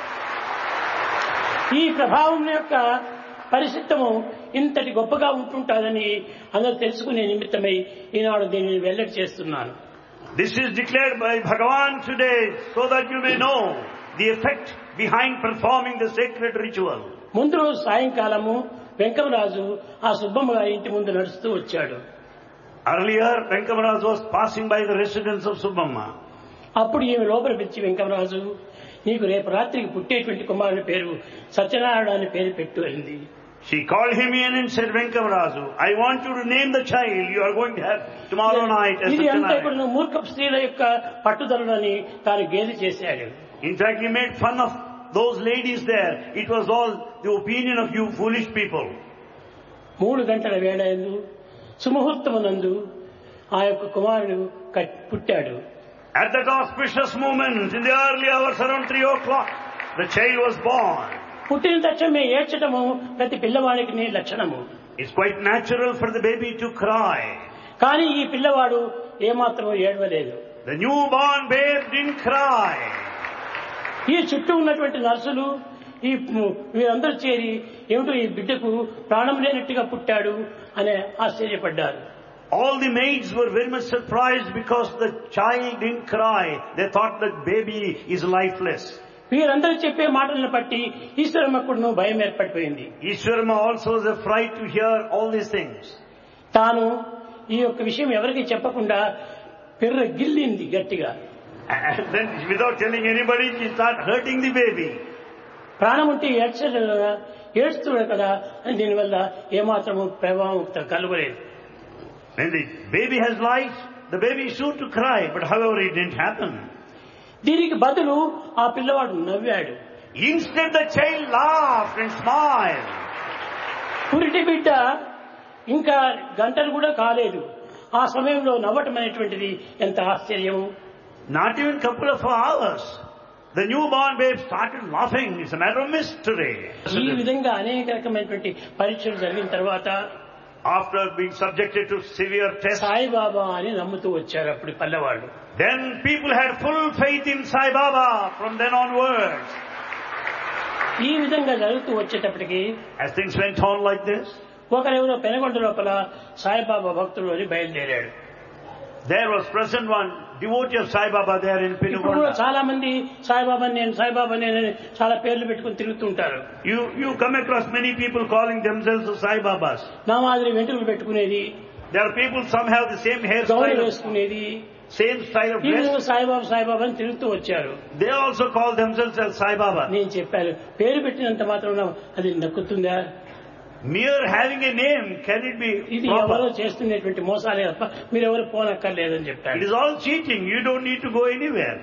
ఈ ప్రభావం యొక్క పరిస్థితము ఇంతటి గొప్పగా ఉంటుంటాదని అందరూ తెలుసుకునే నిమిత్తమై ఈనాడు దీనిని వెల్లడి చేస్తున్నాను. This is declared by Bhagavan today so that you may know the effect behind performing the sacred ritual. ముందు రోజు సాయంకాలము వెంకమరాజు ఆ సుబ్బమ్మ గారి ఇంటి ముందు నడుస్తూ వచ్చాడు. Earlier, Venkamaraj was passing by the residence of Subbamma. అప్పుడు ఈమె లోపల పిలిచి, వెంకమరాజు, నీకు రేపు రాత్రికి పుట్టేటువంటి కుమారుని పేరు సత్యనారాయణ అని పేరు పెట్టు అయింది. She called him in and said, Venkamaraju, I want you to name the child you are going to have tomorrow night as ఇది అంతా ఇప్పుడు Satyanarayana. మూర్ఖ స్త్రీల యొక్క పట్టుదలని తాను గేలి చేశాడు. In fact, he made fun of those ladies there. It was all the opinion of you foolish people. 3 గంటల వేళయందు సుముహూర్తమునందు ఆ యొక్క కుమారుడు పుట్టాడు. At that auspicious moment, in the early hours around 3 o'clock, the child was born. పుట్టిన తక్షణమే ఏడ్చటము ప్రతి పిల్లవాడికి లక్షణము. It's quite natural for the baby to cry. కానీ ఈ పిల్లవాడు ఏమాత్రం ఏడవలేదు. The newborn babe didn't cry. ఈ చుట్టూ ఉన్నటువంటి నర్సులు వీరందరూ చేరి ఏమిటో ఈ బిడ్డకు ప్రాణం లేనట్టుగా పుట్టాడు అని ఆశ్చర్యపడ్డారు. All the maids were very much surprised because the child didn't cry. They thought that baby is lifeless. వీరందరూ చెప్పే మాటలను బట్టి ఈశ్వరమ్మకుడును భయం ఏర్పడిపోయింది. Ishwarama also was afraid to hear all these things. తాను ఈ యొక్క విషయం ఎవరికి చెప్పకుండా పెర్ర గిల్లింది గట్టిగా. And then without telling anybody, she started hurting the baby. ప్రాణం ఉంటే ఏడుస్తున్నాడు కదా అని దీనివల్ల ఏమాత్రము ప్రభావం కలగలేదు. When the baby has life, the baby is sure to cry. But however, it didn't happen. దీనికి బదులు ఆ పిల్లవాడు నవ్వాడు. Instead, the child laughed and smiled. పురిటి బిడ్డ ఇంకా గంటలు కూడా కాలేదు. ఆ సమయంలో నవ్వటం అనేటువంటిది ఎంత ఆశ్చర్యము. Not even a couple of hours, the newborn babe started laughing. It's a matter of mystery. ఈ విధంగా అనేక రకమైనటువంటి పరీక్షలు జరిగిన తర్వాత After being subjected to severe tests, Saibaba అని నమ్ముతూ వచ్చారు అప్పుడు పల్లెవాళ్ళు. then people had full faith in Sai Baba from then onwards. ఈ విధంగా జరుగుతూ వచ్చేటప్పటికి As things went on like this, ఒకరెవరో Penagonda లోపల సాయిబాబా భక్తులు అని బయలుదేరాడు. there was present one devotee of Sai Baba there in ఇప్పుడు కూడా Penukonda. చాలా మంది సాయిబాబా నేను చాలా పేర్లు పెట్టుకుని తిరుగుతుంటారు. You come across many people calling themselves Sai Babas. నా మాదిరి వెంట్రుకలు పెట్టుకునేది, There are people, some have the same గౌరవ hairstyle, వేసుకునేది, same style of ఈ dress. విధంగా సాయిబాబా అని తిరుగుతూ వచ్చారు. They also call themselves as Sai Baba. నేను చెప్పాను, పేరు పెట్టినంత మాత్రం అది నక్కుతుందా? Mere having a name, can it be ఇది ఎవరో proper? చేస్తున్నటువంటి మోసాలే తప్ప మీరెవరు పోనక్కర్లేదని It చెప్పాడు. is all cheating. You don't need to go anywhere.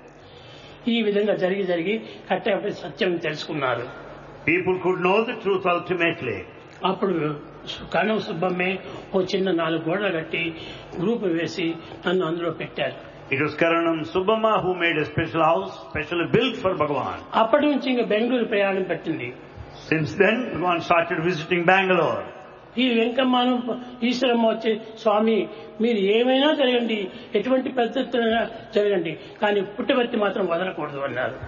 ఈ విధంగా జరిగి కట్టబడి సత్యం తెలుసుకున్నారు. People could know the truth ultimately. అప్పుడు కణం సుబ్బమ్మే ఓ చిన్న 4 గోడలు కట్టి గ్రూప్ వేసి నన్ను అందులో పెట్టారు. It was Karanam Subbamma who made a special house, specially built for Bhagavan. అప్పటి నుంచి ఇంకా బెంగళూరు ప్రయాణం పెట్టింది. Since then, Bhagavan started visiting Bangalore. ఈ వెంకమ్మను ఈశ్వరమ్మ వచ్చి, స్వామి మీరు ఏమైనా జరగండి, ఎటువంటి పద్ధతులైనా జరగండి, కానీ పుట్టబర్తి మాత్రం వదలకూడదు అన్నారు.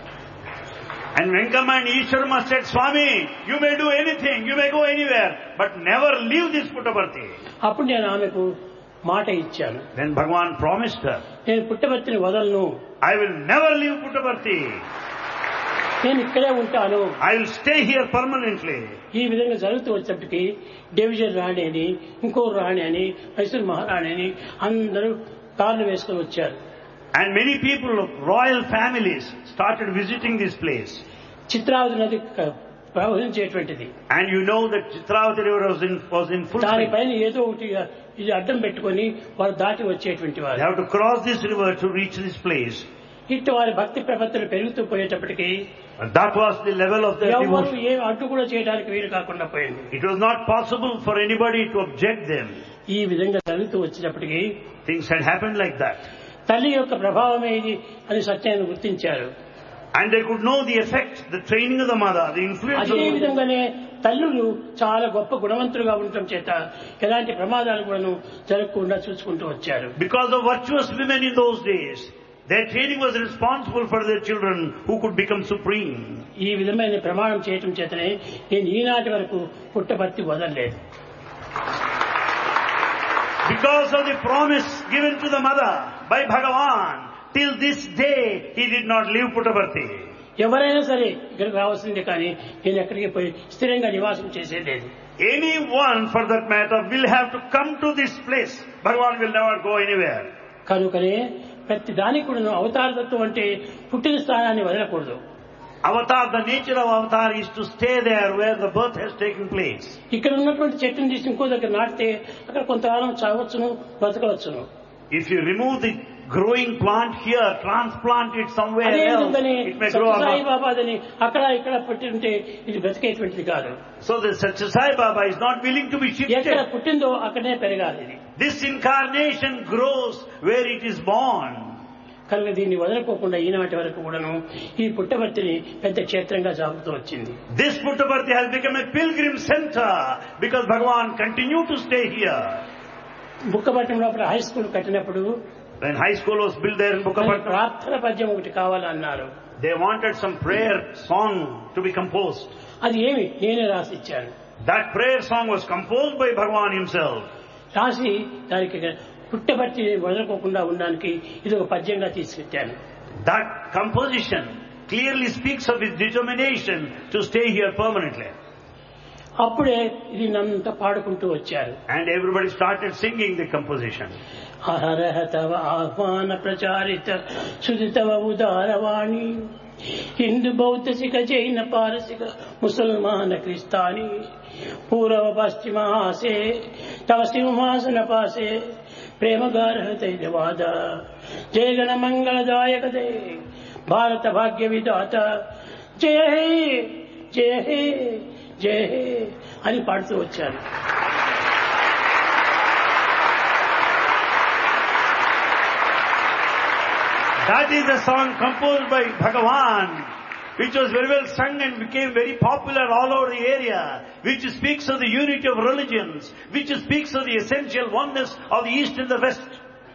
And Venkama and Ishwarama said, Swami, you may do anything, you may go anywhere, but never leave this Puttaparthi. అప్పుడు నేను ఆమెకు మాట ఇచ్చాను, Then Bhagavan promised her, నేను పుట్టబర్తిని వదలను, I will never leave Puttaparthi. నేను ఇక్కడే ఉంటాను. I will stay here permanently. ఈ విధంగా జరుగుతూ వచ్చేప్పటికి డివిజన్ రాణి అని, ఇంకో రాణి అని, మైసూర్ మహారాణి అని అందరూ కార్లు వేసుకొని వచ్చారు. And many people of royal families started visiting this place. Chitravati నది ప్రవహించేటువంటిది. And you know that Chitravati river was in full swing. దానిపైన ఏదో ఒకటి ఇది అడ్డం పెట్టుకొని వారు దాటి వచ్చేటువంటి They వారు. have to cross this river to reach this place. ఇటు వారి భక్తి ప్రపత్తులు పెరుగుతూ పోయేటప్పటికి And that was the level of their ఎవరు devotion. ఏ అడ్డు కూడా చేయడానికి వీలు కాకుండా పోయింది. It was not possible for anybody to object them. ఈ విధంగా జరుగుతూ వచ్చినప్పటికీ Things had happened like that. తల్లి యొక్క ప్రభావమే ఇది అని సత్యాన్ని గుర్తించారు. And they could know the effect, the training of the mother, the influence of అదే the mother. విధంగానే తల్లులు చాలా గొప్ప గుణవంతులుగా ఉండటం చేత ఎలాంటి ప్రమాదాలు కూడాను జరగకుండా చూసుకుంటూ వచ్చారు. Because of virtuous women in those days, their training was responsible for their children who could become supreme. ఈ విధమైన ప్రమాణం చేయటం చేతనే నేను ఈనాటి వరకు పుట్టపర్తి వదలలేదు. Because of the promise given to the mother by Bhagavan, till this day he did not leave Puttaparthi. ఎవరైనా సరే ఇక్కడికి రావాల్సిందే కానీ నేను ఎక్కడికి పోయి స్థిరంగా నివాసం చేసేది. Anyone for that matter will have to come to this place. Bhagavan will never go anywhere. కనుకనే ప్రతి దానికి కూడా అవతారతత్వం అంటే పుట్టిన స్థానాన్ని వదలకూడదు. Avatar, the nature of avatar is to stay there where the birth has taken place. ఇక్కడ ఉన్నటువంటి చెట్టును తీసి ఇంకో దగ్గర నాటితే అక్కడ కొంతకాలం చావచ్చును, బ్రతకవచ్చును. If you remove the growing plant here, transplant it somewhere అదే else, విధంగానే it may grow Sathya Sai up. బాబాదని అక్కడ ఇక్కడ పెట్టి ఉంటే ఇది బ్రతికేటువంటిది కాదు. So the Satyasai Baba is not willing to be ఎక్కడ shifted. పుట్టిందో అక్కడనే పెరగాలి ఇది. This incarnation grows where it is born. కనుక దీన్ని వదలకోకుండా ఈనాటి వరకు కూడాను ఈ పుట్టపర్తిని పెద్ద క్షేత్రంగా సాగుతూ వచ్చింది. This Puttaparthi has become a pilgrim center because Bhagavan continued to stay here. Bukkapatnam లోపల హై స్కూల్ కట్టినప్పుడు When high school was built there in Bukkapatam, ప్రార్థన పద్యం ఒకటి కావాలన్నారు. they wanted some prayer song to be composed. అది ఏమి నేనే రాసి ఇచ్చాను. That prayer song was composed by Bhagavan himself. రాసి దానికి పుట్టపర్తి వదలకోకుండా ఉండడానికి ఇది ఒక పద్యంగా తీసుకెట్టాను. That composition clearly speaks of his determination to stay here permanently. అప్పుడే ఇది నన్నంతా పాడుకుంటూ వచ్చారు. And everybody started singing the composition. హరహ తవ ఆహ్వాన ప్రచారిత సుదితవ ఉదారవాణి హిందూ బౌద్ధ సిఖ జైన పారసిక ముసల్మాన క్రిస్తాని పూర్వ పశ్చిమ హాసే తవ సింహాసన పాసే ప్రేమగారహ తైజవాద జయగణ మంగళదాయక దే భారత భాగ్య విధాత జయ హే జయ హే జయ హే అని పాడుతూ వచ్చాను. That is a song composed by Bhagavan, which was very well sung and became very popular all over the area, which speaks of the unity of religions, which speaks of the essential oneness of the East and the West.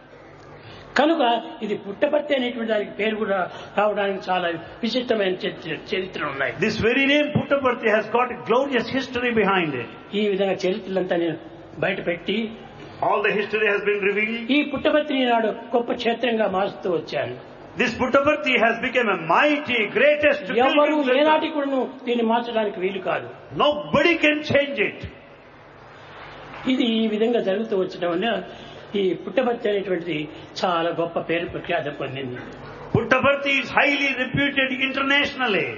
కనుక ఇది పుట్టపర్తి అనేటువంటి దానికి పేరు కూడా రావడానికి చాలా విచిత్రమైన చరిత్ర ఉన్నాయి. This very name Puttaparthi has got a glorious history behind it. ఈ విధంగా చరిత్రలంతా నేను బయట పెట్టి All the history has been revealed. ఈ పుట్టపర్తిని నాడు గొప్ప క్షేత్రంగా మారుస్తూ వచ్చాను. This Puttaparthi has become a mighty, greatest ఎవరు pilgrim ఏనాటి center. కూడా దీన్ని మార్చడానికి వీలు కాదు. Nobody can change it. ఇది ఈ విధంగా జరుగుతూ వచ్చడం వల్ల ఈ పుట్టపర్తి అనేటువంటిది చాలా గొప్ప పేరు ప్రఖ్యాతి పొందింది. Puttaparthi is highly reputed internationally.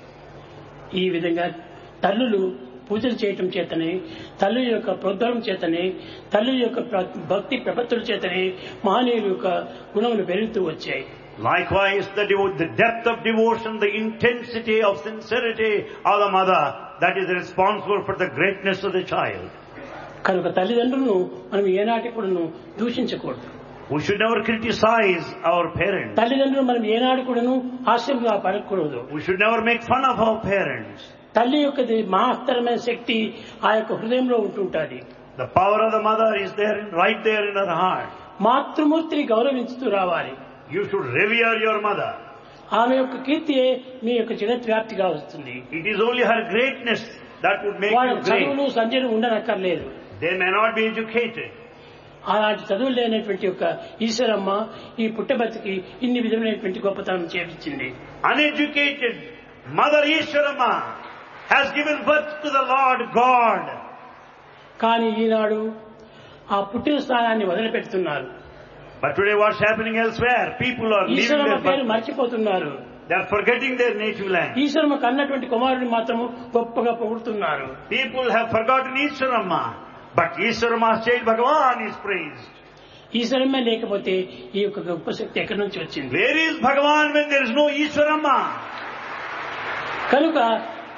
ఈ విధంగా తల్లులు పూజలు చేయటం చేతనే, తల్లి యొక్క ప్రోద్బలం చేతనే, తల్లి యొక్క భక్తి ప్రపత్తుల చేతనే మహనీయుల యొక్క గుణములు పెరుగుతూ వచ్చాయి. Likewise, the depth of devotion, the intensity of sincerity of the mother, that is responsible for the greatness of the child. కనుక తల్లిదండ్రులను మనం ఏనాటి కూడా దూషించకూడదు. We should never criticize our parents. తల్లిదండ్రులు మనం ఏనాడు కూడాను హాస్యంగా పడకూడదు. We should never make fun of our parents. తల్లి యొక్క మహత్తరమైన శక్తి ఆ యొక్క హృదయంలో ఉంటుంటుంది. The power of the mother is there, right there in her heart. మాతృమూర్తిని గౌరవించుతూ రావాలి. You should revere your mother. ఆమె యొక్క కీర్తియే మీ యొక్క జగద్వ్యాప్తిగా వస్తుంది. It is only her greatness that would make వాళ్ళ you చదువులు great. సంధ్యలు ఉండనక్కర్లేదు. They may not be educated. అలాంటి చదువులు లేనటువంటి యొక్క ఈశ్వరమ్మ ఈ పుట్టబతికి ఇన్ని విధమైనటువంటి గొప్పతనం చేపించింది. Uneducated Mother Ishwarama has given birth to the Lord God. కానీ ఈనాడు ఆ పుట్టిన స్థానాన్ని వదిలిపెడుతున్నారు. But today what's happening elsewhere? People are leaving Eshwaramma their పేరు birth. మర్చిపోతున్నారు. They are forgetting their native land. Eshwaramma కన్నటువంటి కుమారుడిని మాత్రము గొప్పగా పొగుడుతున్నారు. People have forgotten Ishwarama. But Ishwarama's child Bhagavan is praised. Eshwaramma లేకపోతే ఈ యొక్క గొప్ప శక్తి ఎక్కడి నుంచి వచ్చింది? Where is Bhagavan when there is no Ishwarama? కనుక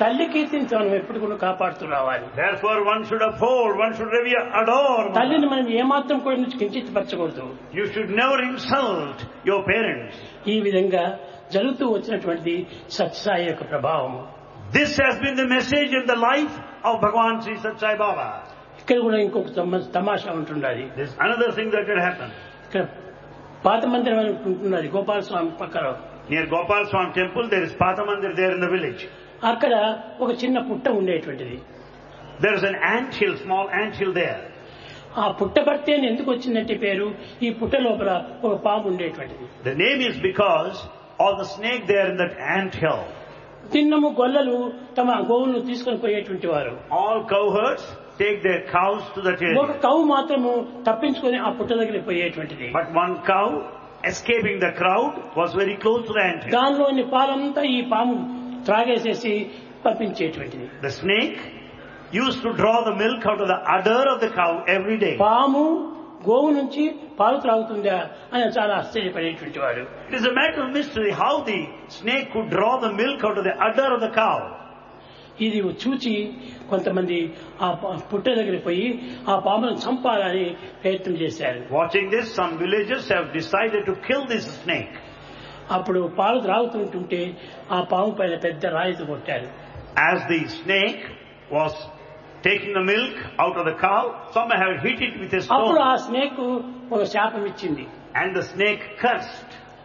తల్లి కీర్తిని మనం ఎప్పుడు కూడా కాపాడుతూ రావాలి. Therefore one should uphold, one should revere, adore mother. తల్లిని మనం ఏమాత్రం కూడా కించితపరచకూడదు. You should never insult your parents. ఈ విధంగా జరుగుతూ వచ్చినటువంటి సత్యసాయి యొక్క ప్రభావం. This has been the message in the life of Bhagavan Sri Sathya Sai Baba. ఇక్కడ కూడా ఇంకొక తమాషా ఉంటున్నది. There's another thing that had happened. ఇక్కడ పాత మందిరం అని ఉంటున్నది గోపాల స్వామి పక్కన. Near Gopal Swami temple, there is Pata Mandir there in the village. అక్కడ ఒక చిన్న పుట్ట ఉండేటువంటిది. There is an ant hill, small ant hill there. ఆ పుట్టపర్తి అని ఎందుకు వచ్చిందంటే పేరు, ఈ పుట్ట లోపల ఒక పాము ఉండేటువంటిది. The name is because of the snake there in that ant hill. తిన్నము గొల్లలు తమ గోవులను తీసుకొని పోయేటువంటి వారు. All cowherds take their cows to that ఒక area. కౌ మాత్రము తప్పించుకొని ఆ పుట్ట దగ్గరికి పోయేటువంటిది. But one cow, escaping the crowd, was very close to the ant hill. దానిలోని పాలంతా ఈ పాము త్రాగేసేసి పంపించేటువంటిది. The snake used to draw the milk out of the udder of the cow every day. పాము గోవు నుంచి పాలు త్రాగుతుందా అని చాలా ఆశ్చర్యపడేటువంటి వాడు. It is a matter of mystery how the snake could draw the milk out of the udder of the cow. ఇది చూచి కొంతమంది ఆ పుట్ట దగ్గరికి పోయి ఆ పామును చంపాలని ప్రయత్నం చేశారు. Watching this, some villagers have decided to kill this snake. అప్పుడు పాలు త్రాగుతుంటుంటే ఆ పాము పైన పెద్ద రాయితో కొట్టారు. As the snake was taking the milk out of the cow, some have hit it with a అప్పుడు stone. ఆ స్నేక్ ఒక శాపం ఇచ్చింది. And the snake cursed.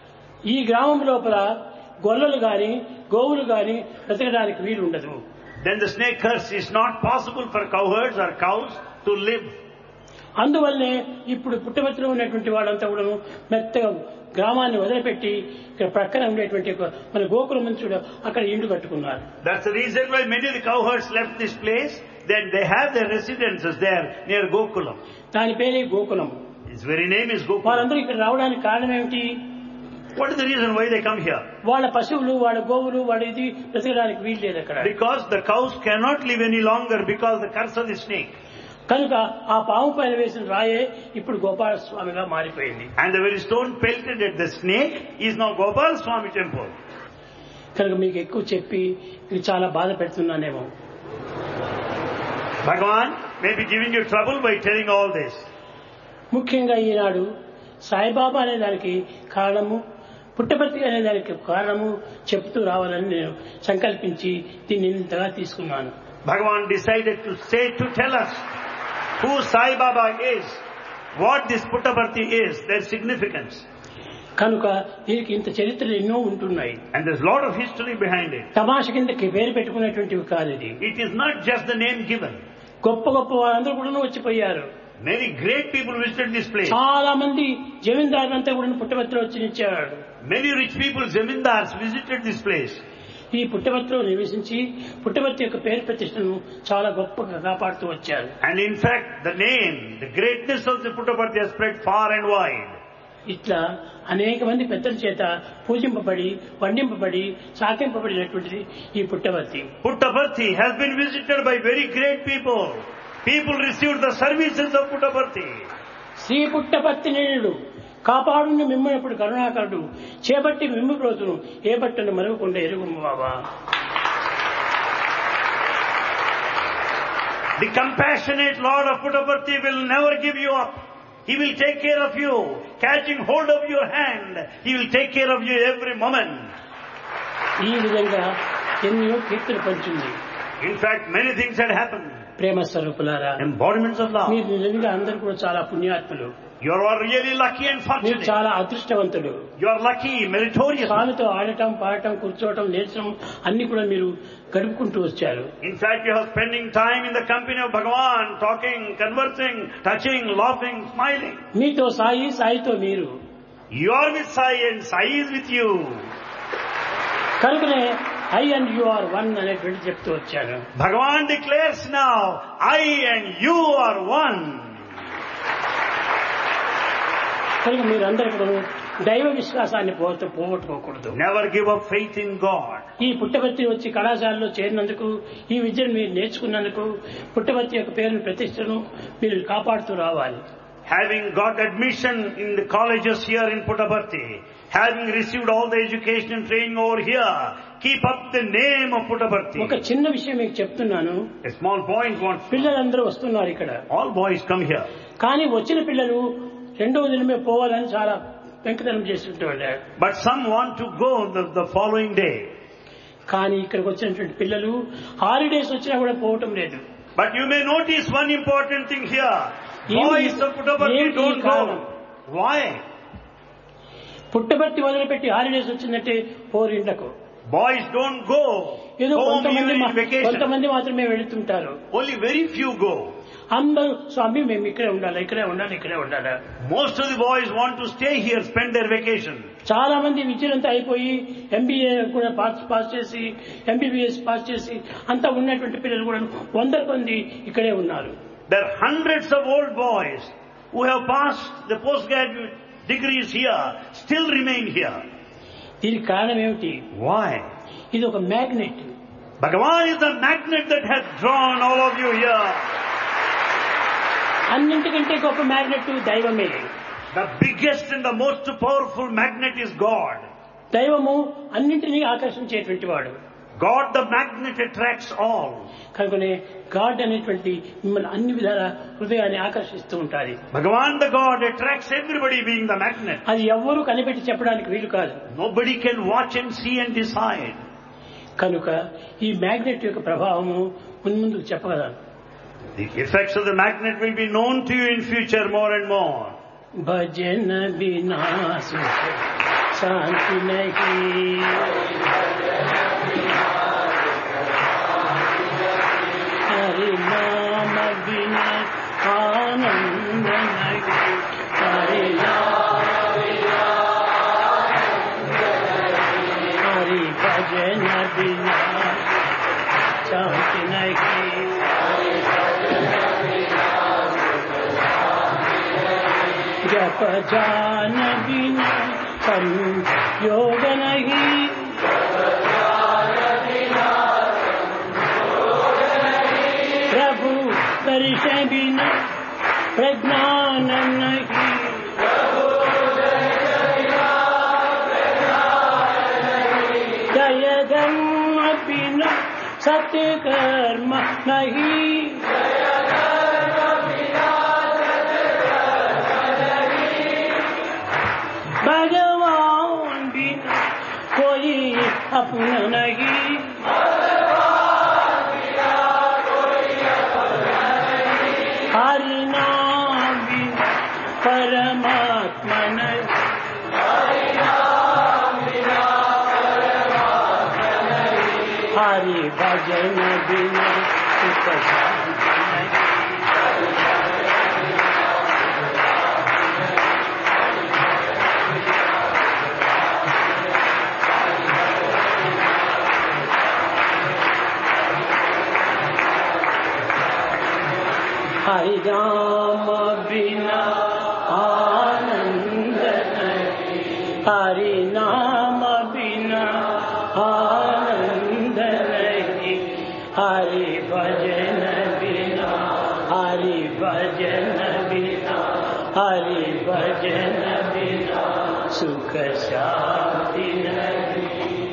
ఈ గ్రామం లోపల గొల్లలు గాని గోవులు గాని బ్రతకడానికి వీలు ఉండదు. Then the snake curse is not possible for cowherds or cows to live. అందువల్లనే ఇప్పుడు పుట్టపర్తిలో ఉన్నటువంటి వాళ్ళంతా కూడా మెత్తగా గ్రామాన్ని వదిలిపెట్టి ఇక్కడ ప్రక్కన ఉండేటువంటి మన గోకుల మంచుడు అక్కడ ఇండు కట్టుకున్నారు. That's the reason why many of the cowherds left this place. Then they have their residences there near Gokulam. దాని పేరే Gokulam. Its very name is Gokulam. వాళ్ళందరూ ఇక్కడ రావడానికి కారణం ఏమిటి? What is the reason why they come here? వాళ్ళ పశువులు వాళ్ళ గోవులు వాళ్ళ ఇది బ్రతకడానికి వీలు లేదు అక్కడ. Because the cows cannot live any longer because the curse of the snake. కనుక ఆ పాము పైన వేసిన రాయే ఇప్పుడు గోపాల స్వామిగా మారిపోయింది. And the very stone pelted at the snake is now Gopal Swami temple. కనుక మీకు ఎక్కువ చెప్పి ఇది చాలా బాధ పెడుతున్నానేమో. Bhagavan may be giving you trouble by telling all this. ముఖ్యంగా ఈనాడు సాయిబాబా అనే దానికి కారణము, పుట్టపర్తి అనే దానికి కారణము చెప్తూ రావాలని నేను సంకల్పించి దీన్ని ఇంతగా తీసుకున్నాను. Bhagavan decided to tell us who Sai Baba is, what this Puttaparthi is, their significance. కనుక దీనికి ఇంత చరిత్రలు ఎన్నో ఉంటున్నాయి. And there's a lot of history behind it. తమాష కిందకి పేరు పెట్టుకునేటువంటివి కాదు ఇది. It is not just the name given. గొప్ప గొప్ప వారందరూ కూడా వచ్చిపోయారు. Many great people visited this place. చాలా మంది జమీందారులంతా కూడా పుట్టపర్తిలో వచ్చి నిలిచారు. Many rich people, zamindars, visited this place. ఈ పుట్టపర్తిలో నివసించి పుట్టపర్తి యొక్క పేరు ప్రతిష్టను చాలా గొప్పగా కాపాడుతూ వచ్చారు. And in fact, the name, the greatness of the Puttaparthi has spread far and wide. ఇట్లా అనేక మంది పెద్దల చేత పూజింపబడి వండింపబడి సాకింపబడినటువంటిది ఈ Puttaparthi. Puttaparthi has been visited by very great people. People received the services of Puttaparthi. Shri Puttaparthi నేడు కాపాడుని మిమ్మప్పుడు కరుణాకరుడు చేపట్టి మిమ్ము రోజును ఏ బట్టను మరవకుండా ఎరుగుము బాబా. The compassionate Lord of Puttaparthi will never give you up. He will take care of you, catching hold of your hand. He will take care of you every moment. ఈ విధంగా ఎన్నో కీర్తులు పంచింది. In fact, many things had happened. ప్రేమ స్వరూపులారా, Embodiments of love. మీరు నిజంగా అందరూ కూడా చాలా పుణ్యాత్ములు. You are really lucky and మీరు fortunate. చాలా అదృష్టవంతులు. You are lucky, meritorious. స్వామితో ఆడటం పాడటం కూర్చోవటం నేర్చడం అన్ని కూడా మీరు గడుపుకుంటూ వచ్చారు. In fact, you are spending time in the company of Bhagavan, talking, conversing, touching, laughing, smiling. మీతో సాయి, సాయితో మీరు. You are with Sai and Sai is with you. కనుకనే I and you are one అనేటువంటి చెప్తూ వచ్చాను. Bhagavan declares now, I and you are one. కనుక మీరందరూ కూడా దైవ విశ్వాసాన్ని పోగొట్టుకోకూడదు. Never give up faith in God. ఈ పుట్టపర్తి వచ్చి కళాశాలలో చేరినందుకు, ఈ విద్యను మీరు నేర్చుకున్నందుకు పుట్టపర్తి యొక్క పేరును ప్రతిష్టను మీరు కాపాడుతూ రావాలి. having got admission in the colleges here in Puttaparthi, having received all the education and training over here, keep up the name of Puttaparthi. ఒక చిన్న విషయం మీకు చెప్తున్నాను. A small point wants. పిల్లలందరూ వస్తున్నారు ఇక్కడ. All boys come here. కానీ వచ్చిన పిల్లలు రెండవ దినమే పోవాలని చాలా వెంకటనం చేస్తుంటారు. But some want to go the following day. కానీ ఇక్కడికి వచ్చినటువంటి పిల్లలు హాలిడేస్ వచ్చినా కూడా పోవటం లేదు. But you may notice one important thing here. Boys of Puttaparthi don't go. Why? Puttaparthi వదిలిపెట్టి హాలిడేస్ వచ్చిందంటే పోరిండకు. Boys don't go home even in vacation. కొంతమంది మాత్రమే వెళుతుంటారు. Only very few go. అందరూ స్వామి మేము ఇక్కడే ఉండాలి, ఇక్కడే ఉండాలి, ఇక్కడే ఉండాలి. Most of the boys want to stay here, spend their vacation. చాలా మంది విద్యలంతా అయిపోయి ఎంబీఏ కూడా పాస్ చేసి ఎంబీబీఎస్ పాస్ చేసి అంతా ఉన్నటువంటి పిల్లలు కూడా 100 మంది ఇక్కడే ఉన్నారు. There are hundreds of old boys who have passed the postgraduate degrees here, still remain here. దీనికి కారణం ఏమిటి? Why? ఇది ఒక magnet. Bhagavan is the magnet that has drawn all of you here. అన్నింటికంటే గొప్ప మ్యాగ్నెట్ దైవమే. The biggest and the most powerful magnet is God. దైవము అన్నింటినీ ఆకర్షించేటువంటి వాడు. God the magnet attracts all. కనుకనే గాడ్ అనేటువంటి మిమ్మల్ని అన్ని విధాల హృదయాన్ని ఆకర్షిస్తూ ఉంటారు. Bhagavan the God attracts everybody being the magnet. అది ఎవ్వరూ కనిపెట్టి చెప్పడానికి వీలు కాదు. Nobody can watch and see and decide. కనుక ఈ మ్యాగ్నెట్ యొక్క ప్రభావము ముందు చెప్పగలను. The effects of the magnet will be known to you in future more and more. భజన బినా సుఖ శాంతి నహీ, హరి నామ బినా ఆనంద నహీ, హరి నామ బినా హరి భజన బినా శాంతి నహీ. जप जान बिना संयोग नहीं, प्रभु दर्श बिना प्रज्ञान नहीं, दय धर्म बिना सत्कर्म नहीं, भगवान बिना कोई अपना नहीं, हरि नाम बिना परमात्मा नहीं, हरि भजन बिना सुख शांति नहीं. हरि नाम बिना आनंद नहीं, हरि नाम बिना आनंद नहीं, हरि भजन बिना, हरि भजन बिना, हरि भजन बिना सुख शांति नहीं.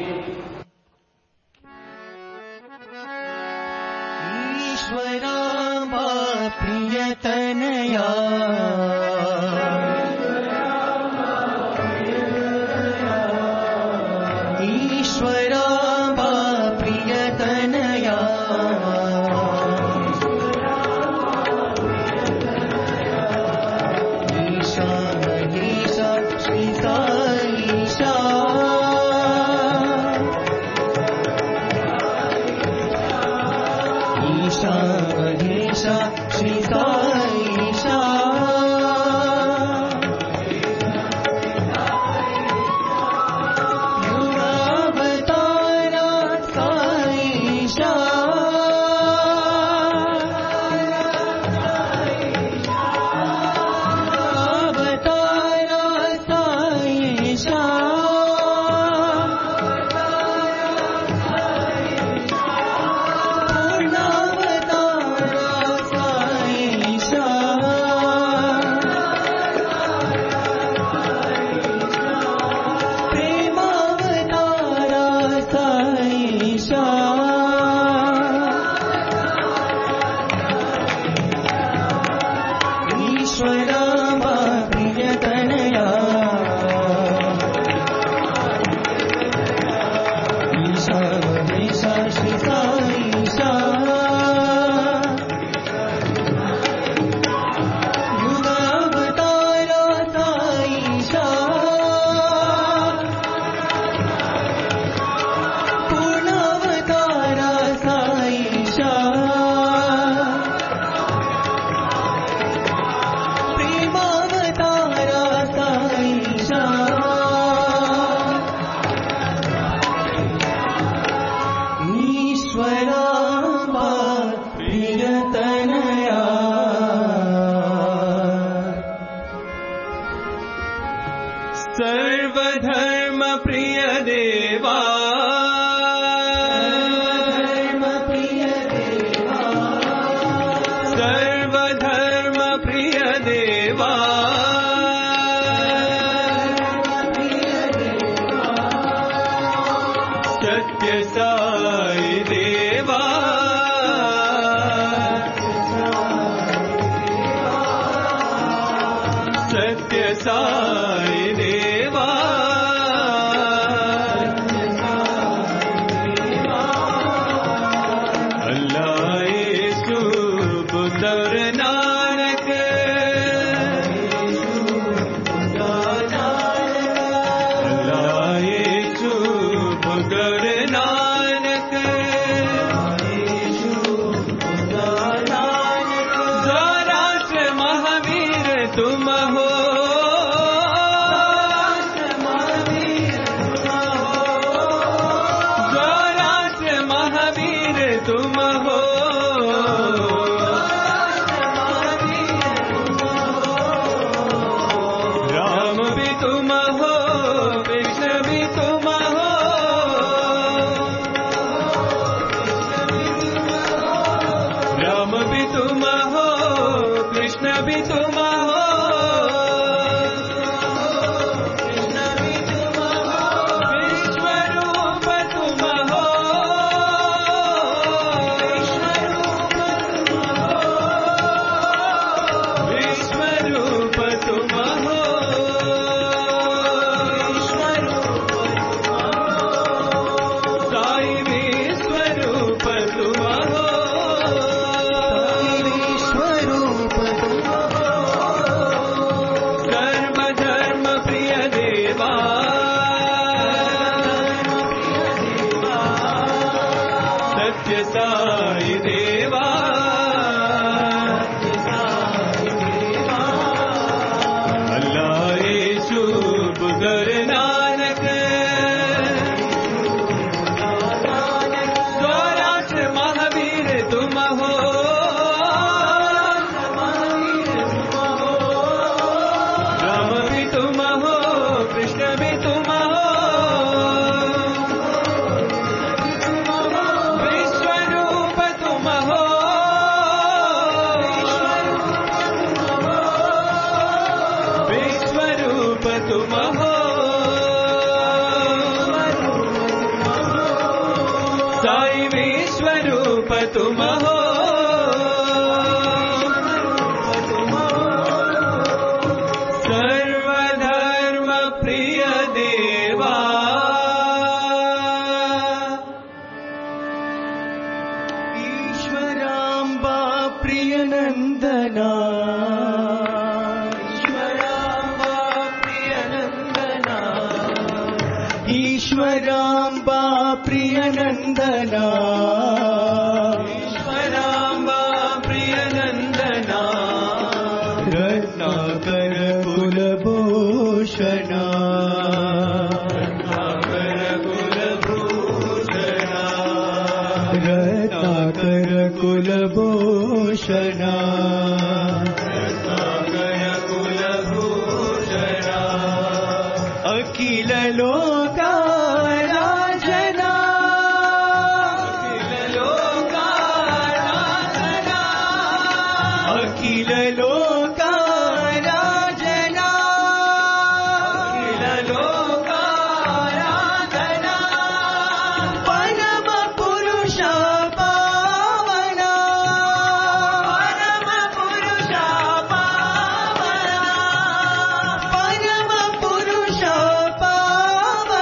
ईश्वरा प्रियतनया ईश्वरा प्रियतनया ईशा महेशा श्री साईश सर्वधर्म प्रिय देवा सर्वधर्म प्रिय देवा सत्य साई देवा सत्य साई देवा अल्लाह यीशु पुत्र नानक अल्लाह यीशु पुत्र नानक राष्ट्र महावीर तुम हो राष्ट्र महावीर तुम हो राम भी तुम हो कृष्ण भी तुम हो राम भी तुम हो कृष्ण भी तुम हो विश्वरूप तुम हो विश्वरूप तुम हो साई विश्वरूप तुम हो सर्वधर्म प्रिय देवा सत्य साई देवा अल्लाह यीशु पुत्र नानक स्वराष्ट्र महावीर तुम हो राम भी तुम हो कृष्ण भी तुम हो विश्वरूप तुम हो विश्वरूप तुम हो साई विश्वरूप तुम हो सर्वधर्म प्रिय देवा ईश्वराम्बा प्रियनन्दना ईश्वराम्बा प्रियनन्दना ईश्वराम्बा प्रियनन्दना रत्नाकर कुलभूषणा रत्नाकर कुलभूषणा रत्नाकर कुलभूषणा रत्नाकर कुलभूषणा अखिल लोकाराधना अखिल लोकाराधना परम पुरुष पावना परम पुरुष पावना परम पुरुष पावना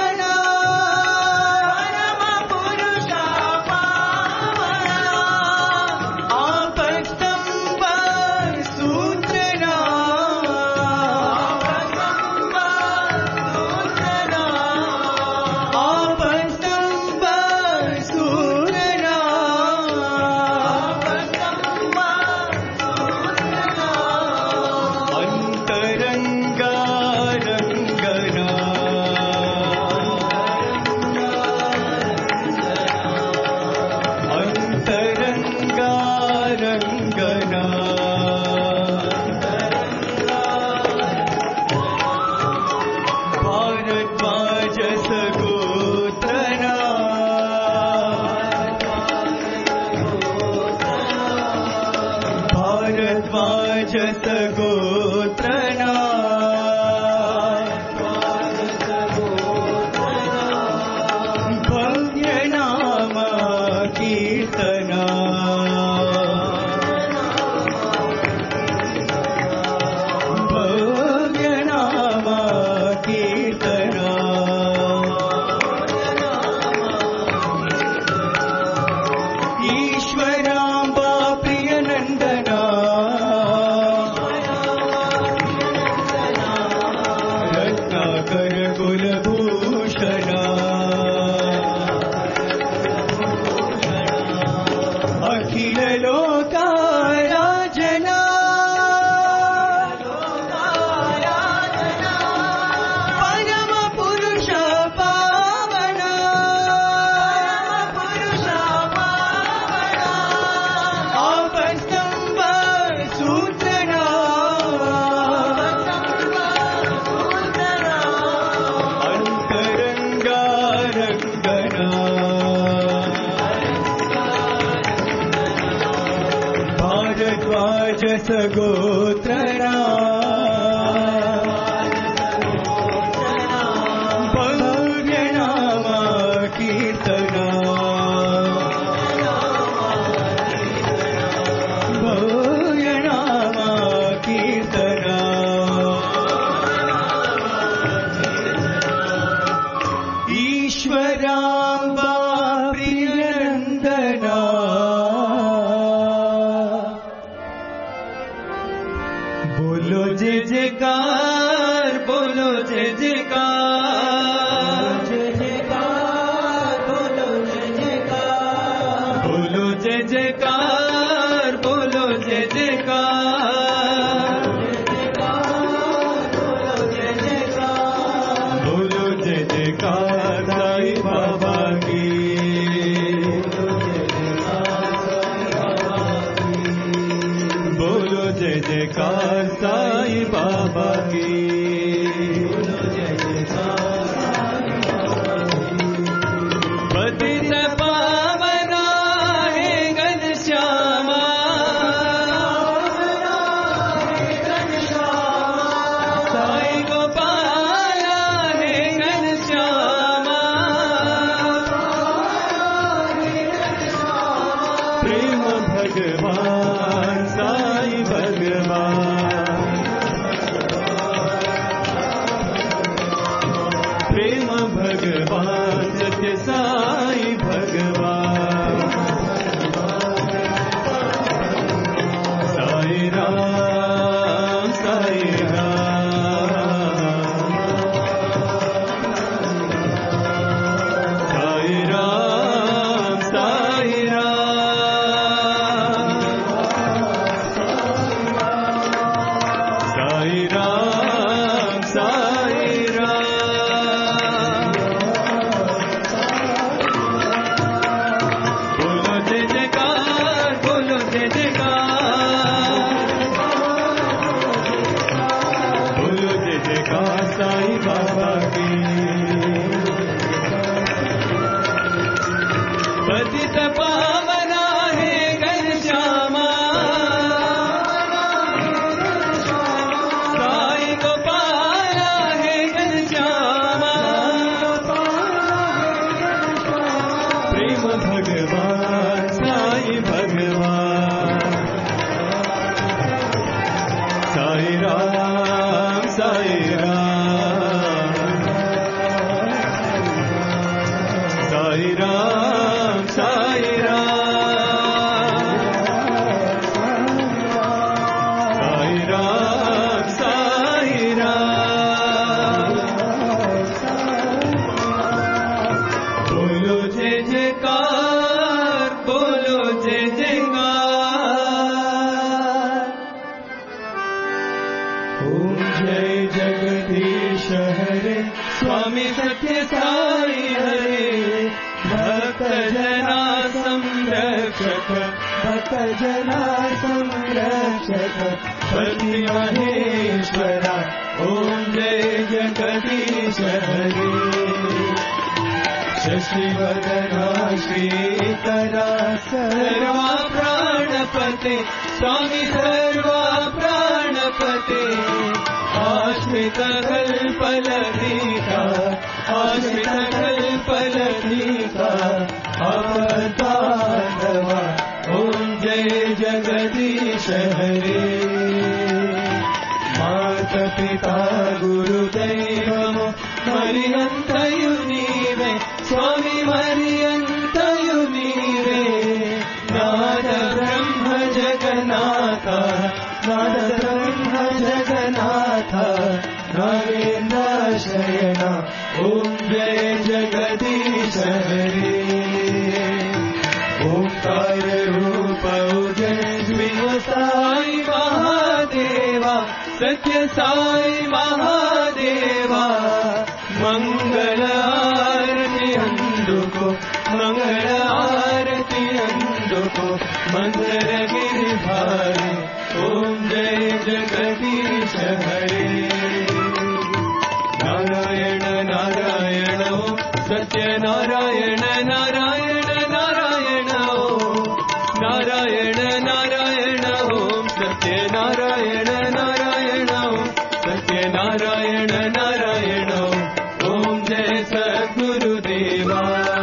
दिवाकर कुलभूषण अखिल लोकाराजना परम पुरुष पावना आपस्तंभ सूत्रणा अंतरंगारंगना भारद्वाज सगोत्रणा भव्य नामा कीर्तना भव्य नामा कीर्तना ईश्वराम्बा प्रियनंदना बोलो जय जयकार बोलो जय जयकार जय जयकार बोलो जय जयकार बोलो जय जयकार बोलो जय जयकार बोलो जय जयकार साईं बाबा की बोलो जय जयकार साईं बाबा की पतित पावना हे घनश्यामा साई गोपाला हे घनश्यामा प्रेम भगवान साई भगवान प्रेम भगवान सत्य साई भगवान साई राम साई राम साई राम साई राम साई राम साई राम बोलो जय जयकार बोलो जय जयकार बोलो जय जयकार साईं बाबा की पतित पावना हे घनश्यामा साई गोपाला हे घनश्यामा प्रेम भगवान साई भगवान साई राम साई राम साई राम साई राम साई राम बोलो जय जयकार बोलो जय जयकार ओम जय जगदीश हरे स्वामी सत्य साई हरे भक्त जना संरक्षक भक्त जना संरक्षक पति महेश्वरा ओम जय जगदीश हरे शशिवदना श्रीकरा सर्वा प्राणपते स्वामी सर्वा प्राणपते आश्रित कल्पलतिका आश्रित कल्पलतिका अवतारवा ओम जय जगदीश हरे माता पिता गुरुदैवमो मरियन्तयु नीवे स्वामी मरियन्तयु नीवे नाद ब्रह्म जगन्नाथ नाद ब्रह्म जगन्नाथ नरेन्द्र शयन ओम जय जगदीश हरे ओंकार रूप ओजस्वी साई महादेवा सत्य साई महादेवा मंगल आरती अंदुको मंगल आरती अंदुको मंदर गिरिधारी ओम जय जगदीश हरे नारायण नारायण ओम सत्य नारायण नारायण नारायण ओम नारायण नारायण ओम सत्य नारायण नारायण ओम सत्य नारायण नारायण ओम जय सद्गुरुदेवा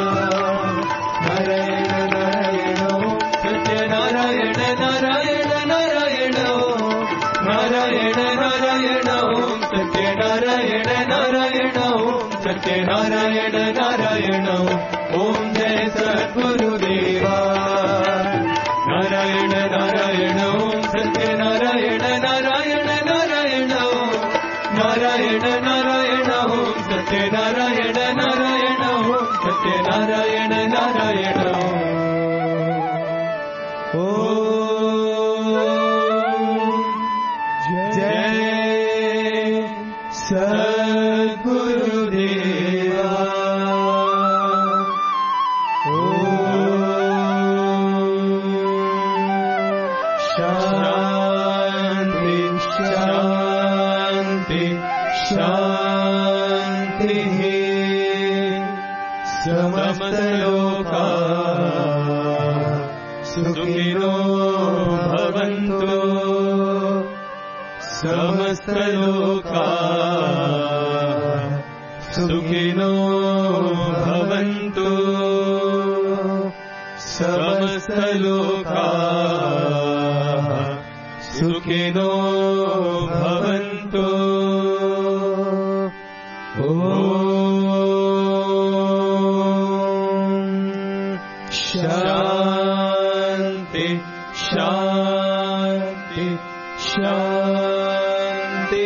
नारायण नारायण ओम सत्य नारायण नारायण नारायण ओम नारायण नारायण ओम सत्य नारायण नारायण ओम सत्य नारायण नारायण ओम जय सद्गुरुदेवा नारायण नारायण ओम सत्य नारायण नारायण नारायण ओम नारायण नारायण ओम सत्य नारायण नारायण ओम सत्य नारायण नारायण ओम जय सद्गुरुदेवा शांति शांति शांति समस्त लोका सुखिनो भवन्तु समस्त लोका सुखिनो भवन्तु समस्त लोका सुखिनो भवन्तु शांति शांति शांति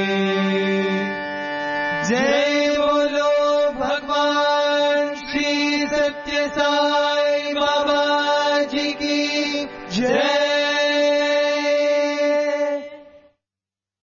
जय बोलो भगवान श्री सत्य साई बाबा जी की जय।